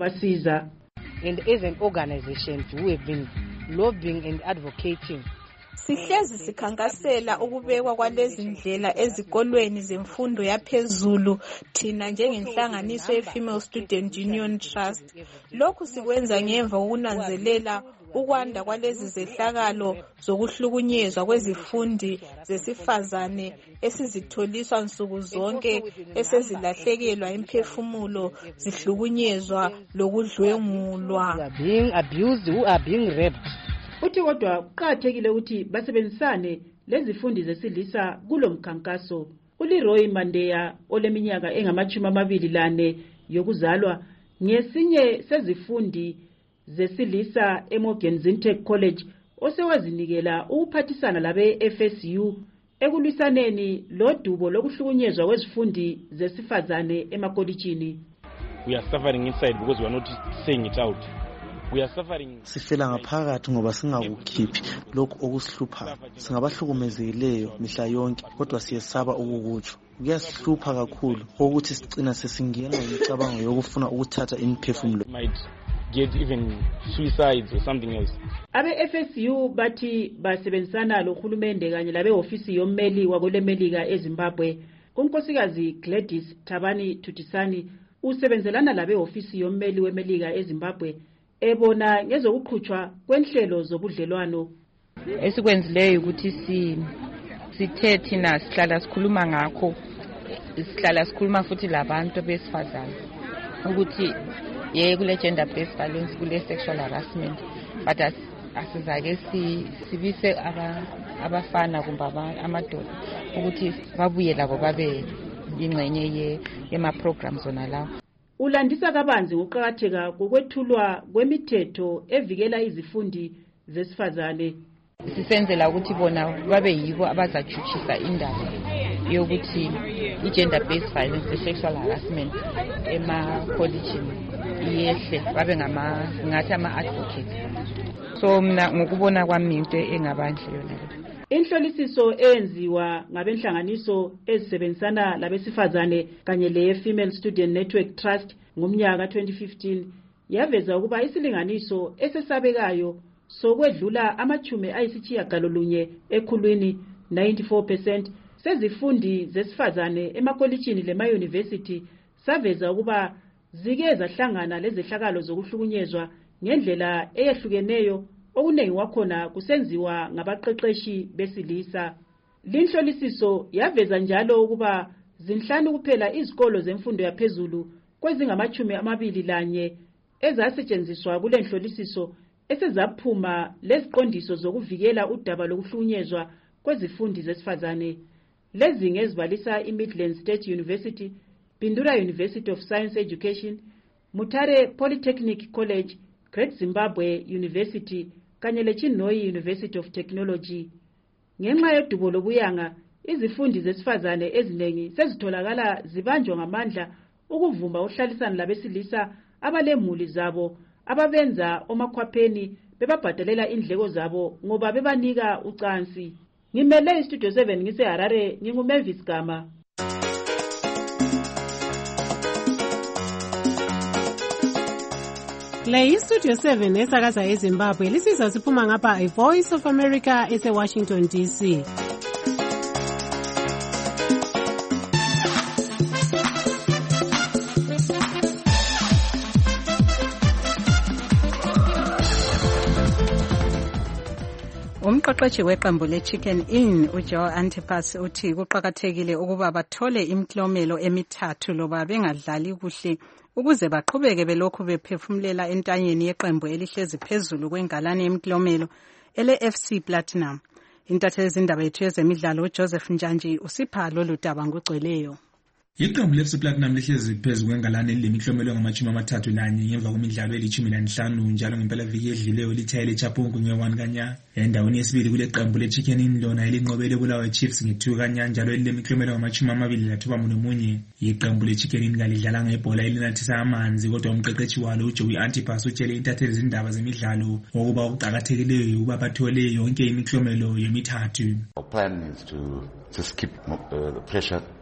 abangabasiza. And as an organization we have been lobbying and advocating Sihlezi sikhankasela ukubekwa kwalezi ndlela ezikolweni zemfundo yaphezulu thina njengenhlanganiso ye-Female Student Union Trust. Lokhu sikwenza ngemva kokunanzelela ukwanda kwalezi zehlakalo zokuhlukunyezwa kwezifundi zesifazane esizitholiswa nsuku zonke, esezilahlekelwa imphefumulo, zihlukunyezwa lokudlwengulwa. Uthi kodwa kuqakathekile ukuthi basebenzisane lezifundi zesilisa kulo mkhankaso. uLeroy Mandeya oleminyaka engama-24 yokuzalwa ngesinye sezifundi zesilisa eMorgan Zintech College osewazinikela ukuphathisana labe-FSU ekulwisaneni lodubo lokuhlukunyezwa kwezifundi zesifazane emakolitshini. We are suffering inside because we are not saying it out. Sifela ngaphakathi ngoba singakukhiphi lokhu okusihluphayo. Singabahlukumezekileyo mihla yonke kodwa siyesaba ukukutsho. Kuyasihlupha kakhulu ukuthi sicina sesingena imicabango yokufuna ukuthatha imiphefumulo. Get even suicides or something else. Abe-FSU bathi basebenzisana lohulumende kanye labe-ofisi yommeli wakolemelika eZimbabwe. Unkosikazi Gladys Thabani Thutisani usebenzelana labe-ofisi yommeli wemelika eZimbabwe ebona ngezokuqhutshwa kwenhlelo zobudlelwano. Esikwenzileyo ukuthi sithe thina sihlala sikhuluma ngakho, sihlala sikhuluma futhi labantu besifazane ukuthi kule gender based violence, kule sexual harassment, but asizake sibise abafana kumbe amadoda ukuthi babuye labo babe ingxenye yema-programs zona lawo. Ulandisa kabanzi ngokuqakatheka kokwethulwa kwemithetho evikela izifundi zesifazane. Sisenzela ukuthi bona babe yibo abazajutshisa indaba yokuthi i-gender based violence, i-sexual harassment ema-collegeini iyehle, babe ngathi ama-advocates. So mina ngokubona kwami into engabanhle yona. Inhlolisiso eyenziwa ngabenhlanganiso ezisebenzisana labesifazane kanye le-Female Student Network Trust ngomnyaka 2015 yaveza ukuba isilinganiso esesabekayo sokwedlula ama-90% ekhulwini 94% sezifundi zesifazane emakolitshini lema-university saveza ukuba zike zahlangana lezehlakalo zokuhlukunyezwa ngendlela eyehlukeneyo, okuningi wakhona kusenziwa ngabaqeqeshi besilisa. Linhlolisiso yaveza njalo ukuba zinhlanu kuphela izikolo zemfundo yaphezulu kwezingama-21 ezasetshenziswa kule nhlolisiso esezaphuma leziqondiso zokuvikela udaba lokuhlukunyezwa kwezifundi zesifazane. Lezi ngezibalisa iMidlands State University, Pindura University of Science Education, Mutare Polytechnic College, Great Zimbabwe University kanye leChinhoyi University of Technology. Ngenxa yodubo lobuyanga, izifundi zesifazane eziningi sezitholakala zibanjwa ngamandla ukuvumba uhlalisana labesilisa abalemuli zabo ababenza omakhwapheni bebabhadalela indleko zabo ngoba bebanika ucansi. Ngimele iStudio 7 ngiseHarare, nginguMavis Gama. Le iStudio 7 esakaza eZimbabwe lisizwa siphuma ngapha iVoice of America eseWashington DC. Umqeqeshi weqembu leChicken Inn uJoe Antipas uthi kuqakathekile ukuba bathole imiklomelo emithathu loba bengadlali kuhle ukuze baqhubeke belokhu bephefumulela entanyeni yeqembu elihlezi phezulu kwengalane yemiklomelo ele-FC Platinum. Intatheli zindaba yethu yezemidlalo uJoseph Njanji usipha lolu daba ngogcweleyo. Iqembu le-FC Platinum lihlezi phezu kwengalane elilemiklomelo ngama-31 ngemva kwemidlalo eli-15 njalo ngempelaviki edluleyo lithayele eChapungu nge-1 kanya. Endaweni yesibili kule qembu leChicken Inn lona elinqobele Bulawayo Chiefs nge-2 kanya njalo elilemiklomelo ngama-23. Iqembu leChicken Inn kalidlalanga ibhola elinathisa amanzi kodwa umqeqeshi walo uJoe Antipas utshele intatheli zindaba zemidlalo ukuba ukuqakathekileyo ukuba bathole yonke imiklomelo yemithathu. Our plan is to just keep the pressure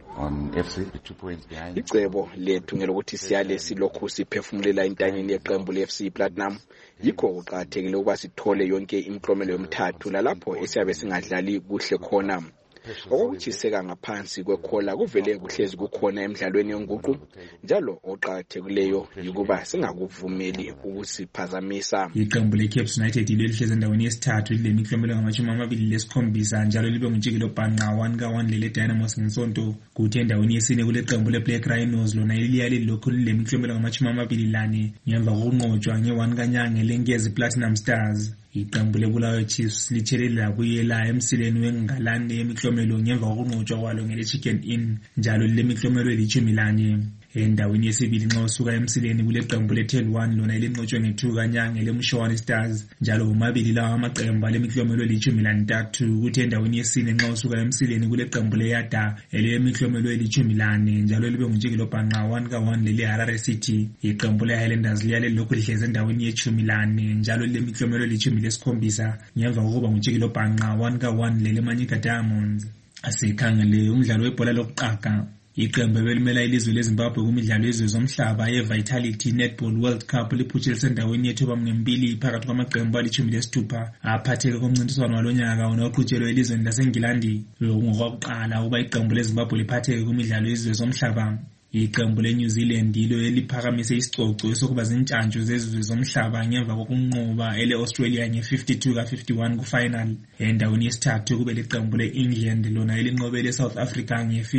on FC, 2 points behind. Icebo lethu ngelokuthi siyale silokhu siphefumulela intanyeni yeqembu le-FC Platinum. Yikho kuqakathekile ukuba sithole yonke imiklomelo yomthathu lalapho esiyabe singadlali kuhle khona. Okutshiseka ngaphansi kwekhola kuvele kuhlezi kukhona emidlalweni yonguqu, njalo oqakathekileyo yikuba singakuvumeli ukusiphazamisa. Iqembu le-Caps United lihlezi endaweni yesithathu lilemiklomelo ngama-27 njalo libe nguntshikilo bhanqa 1-1 lele Dynamos ngesonto. Kuthi endaweni yesine kule qembu le-Black Rhinos lona liliya lilokhu lilemiklomelo ngama-24 ngemva kokunqotshwa nge-1 kaNyanga leNkezi Platinum Stars. Iqembu leBulawayo Chiefs litshelela kuyela emsileni wengalane yemiklomelo ngemva kokunqotshwa kwalo ngele-Chicken Inn njalo lilemiklomelo eli-14. Endaweni yesibili nxa usuka emsileni kule qembu le-Tel1 lona elinqotshwe nge-2 kaNyanga leMshwana Stars njalo omabili lawa amaqembu alemiklomelo eli-13. Kuthi endaweni yesine nxa usuka emsileni kule qembu le-Yada elemiklomelo eli-14 njalo libe nguntshikilo bhanqa 1-1 lele-Harare City. Iqembu le-Highlanders liya lilokhu lihlezi endaweni ye-14 njalo lilemiklomelo eli-17 ngemva kokuba nguntshikilo bhanqa 1-1 lele-Manyika Diamonds. Asikhangele umdlalo webhola lokuqaga. Iqembu ebelimela ilizwe leZimbabwe kumidlalo yezwe zomhlaba ye-Vitality Netball World Cup liphutshela endaweni yethuba ngembili phakathi kwamaqembu ali-16 aphatheke komncintiswano walonyaka oqhutshelwe elizweni laseNgilandi. Ngokwakuqala ukuba iqembu leZimbabwe liphatheke kumidlalo yezwe zomhlaba. Iqembu le-New Zealand yilo eliphakamise isicoco sokuba zintshantshu zezizwe zomhlaba ngemva kokunqoba ele-Australia nge-52-51 ku-final. Endaweni yesithathu kube liqembu le-England lona elinqobe le-South Africa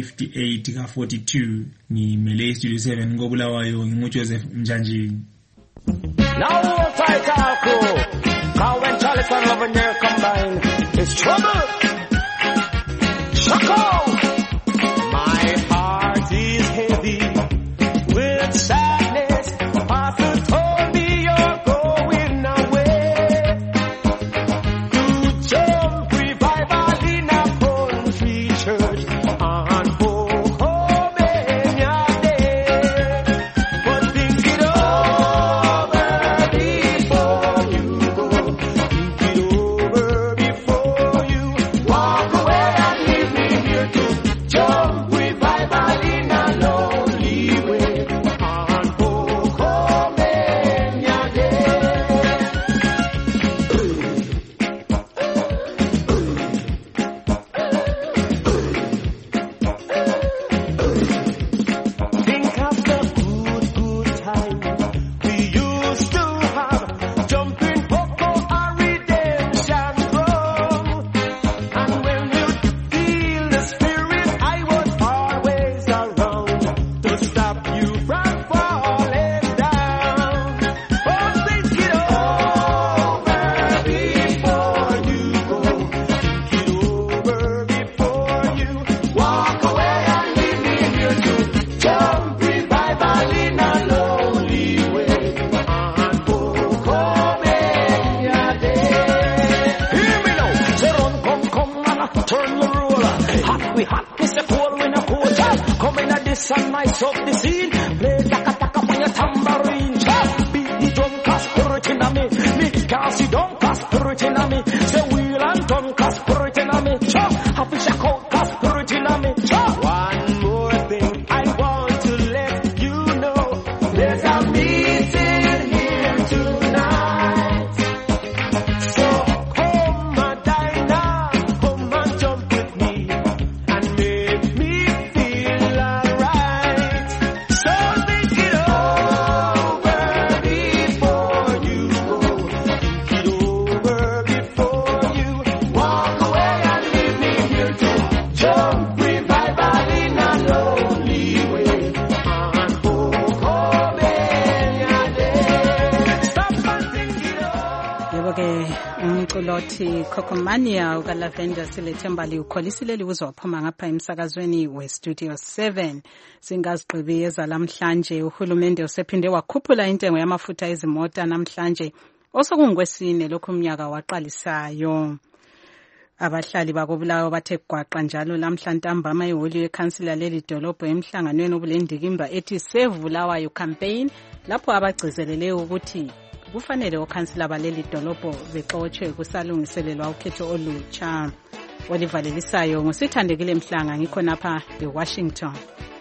nge-58-42. Ngimele iStudio 7 koBulawayo nginguJoseph Mjanji. Now we'll fight our crew. How when Charles and Love and Air combine, it's trouble. Shaka! My heart is heavy with sadness. Pastor told me you're going away to jump revival in a country church on Pocomania Day. But think it over before you go. Think it over before you walk away and leave me here to jump revival in a lonely way on Pocomania Day. Think of the good time we used to have, jumping Poco a redemption drum. And when you feel the spirit, I was always around to stop you from falling down. Oh, think it over before you go. Think it over before you walk away and leave me here to jump revival in a lonely way on Pocomania Day. Hear me now, say run, come, and turn your roller. Hot we hot, kiss the cold when a cold child. Come in at this and nice up the scene. Play taka on your tambourine. Beat the drum, cause spirit in me. Me can't see down, cause spirit in me. Say wheel and turn, cause spirit in me. Happy shack out, cause spirit in me. One more thing I want to let you know. There's a meeting here tonight. So come and dine on, come and jump with me and make me feel alright. So think it over before you go. Think it over before you walk away and leave me here to jump revival in a lonely way on Pocomania Day. Stop and think it over. Yebo ke umculothi Cocomania ukaLavender Silethembali ukholisile liwuzophuma ngapha emsakazweni weStudio 7. Singazigqibi ezalamhlanje uhulumende usephinde wakhuphula intengo yamafutha ezimota namhlanje osokungwesine lokhu umnyaka waqalisayo. Abahlali bakoBulawayo bathe gwaqa njalo lamhla ntambama ihholi yeCouncil leli dolobho emhlanganweni obulendikimba ethi Save Bulawayo campaign lapho abagcizelele ukuthi kufanele oCouncil baleli dolobho bexotshwe kusalungiselelwa ukhetho olutsha. olivalelisayo ngusithandekile Mhlanga ngikhonapha eWashington.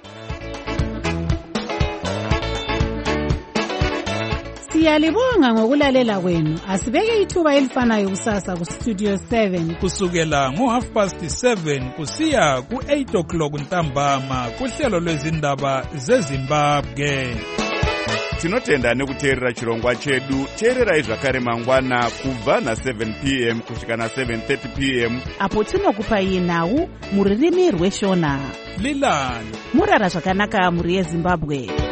Siyalibonga ngokulalela kwenu. Asibeke ithuba elifanayo kusasa ku Studio 7 kusukela ngo7:30 kusiya ku8:00 ntambama kuhlelo lwezindaba zeZimbabwe. Tinotenda nekuteerera chirongwa chedu. Teererai zvakare mangwana kubva na7 p.m. kusvika na7:30 p.m. apo tinokupai nhau mururimi rweshona. Lilani murara zvakanaka muri yeZimbabwe.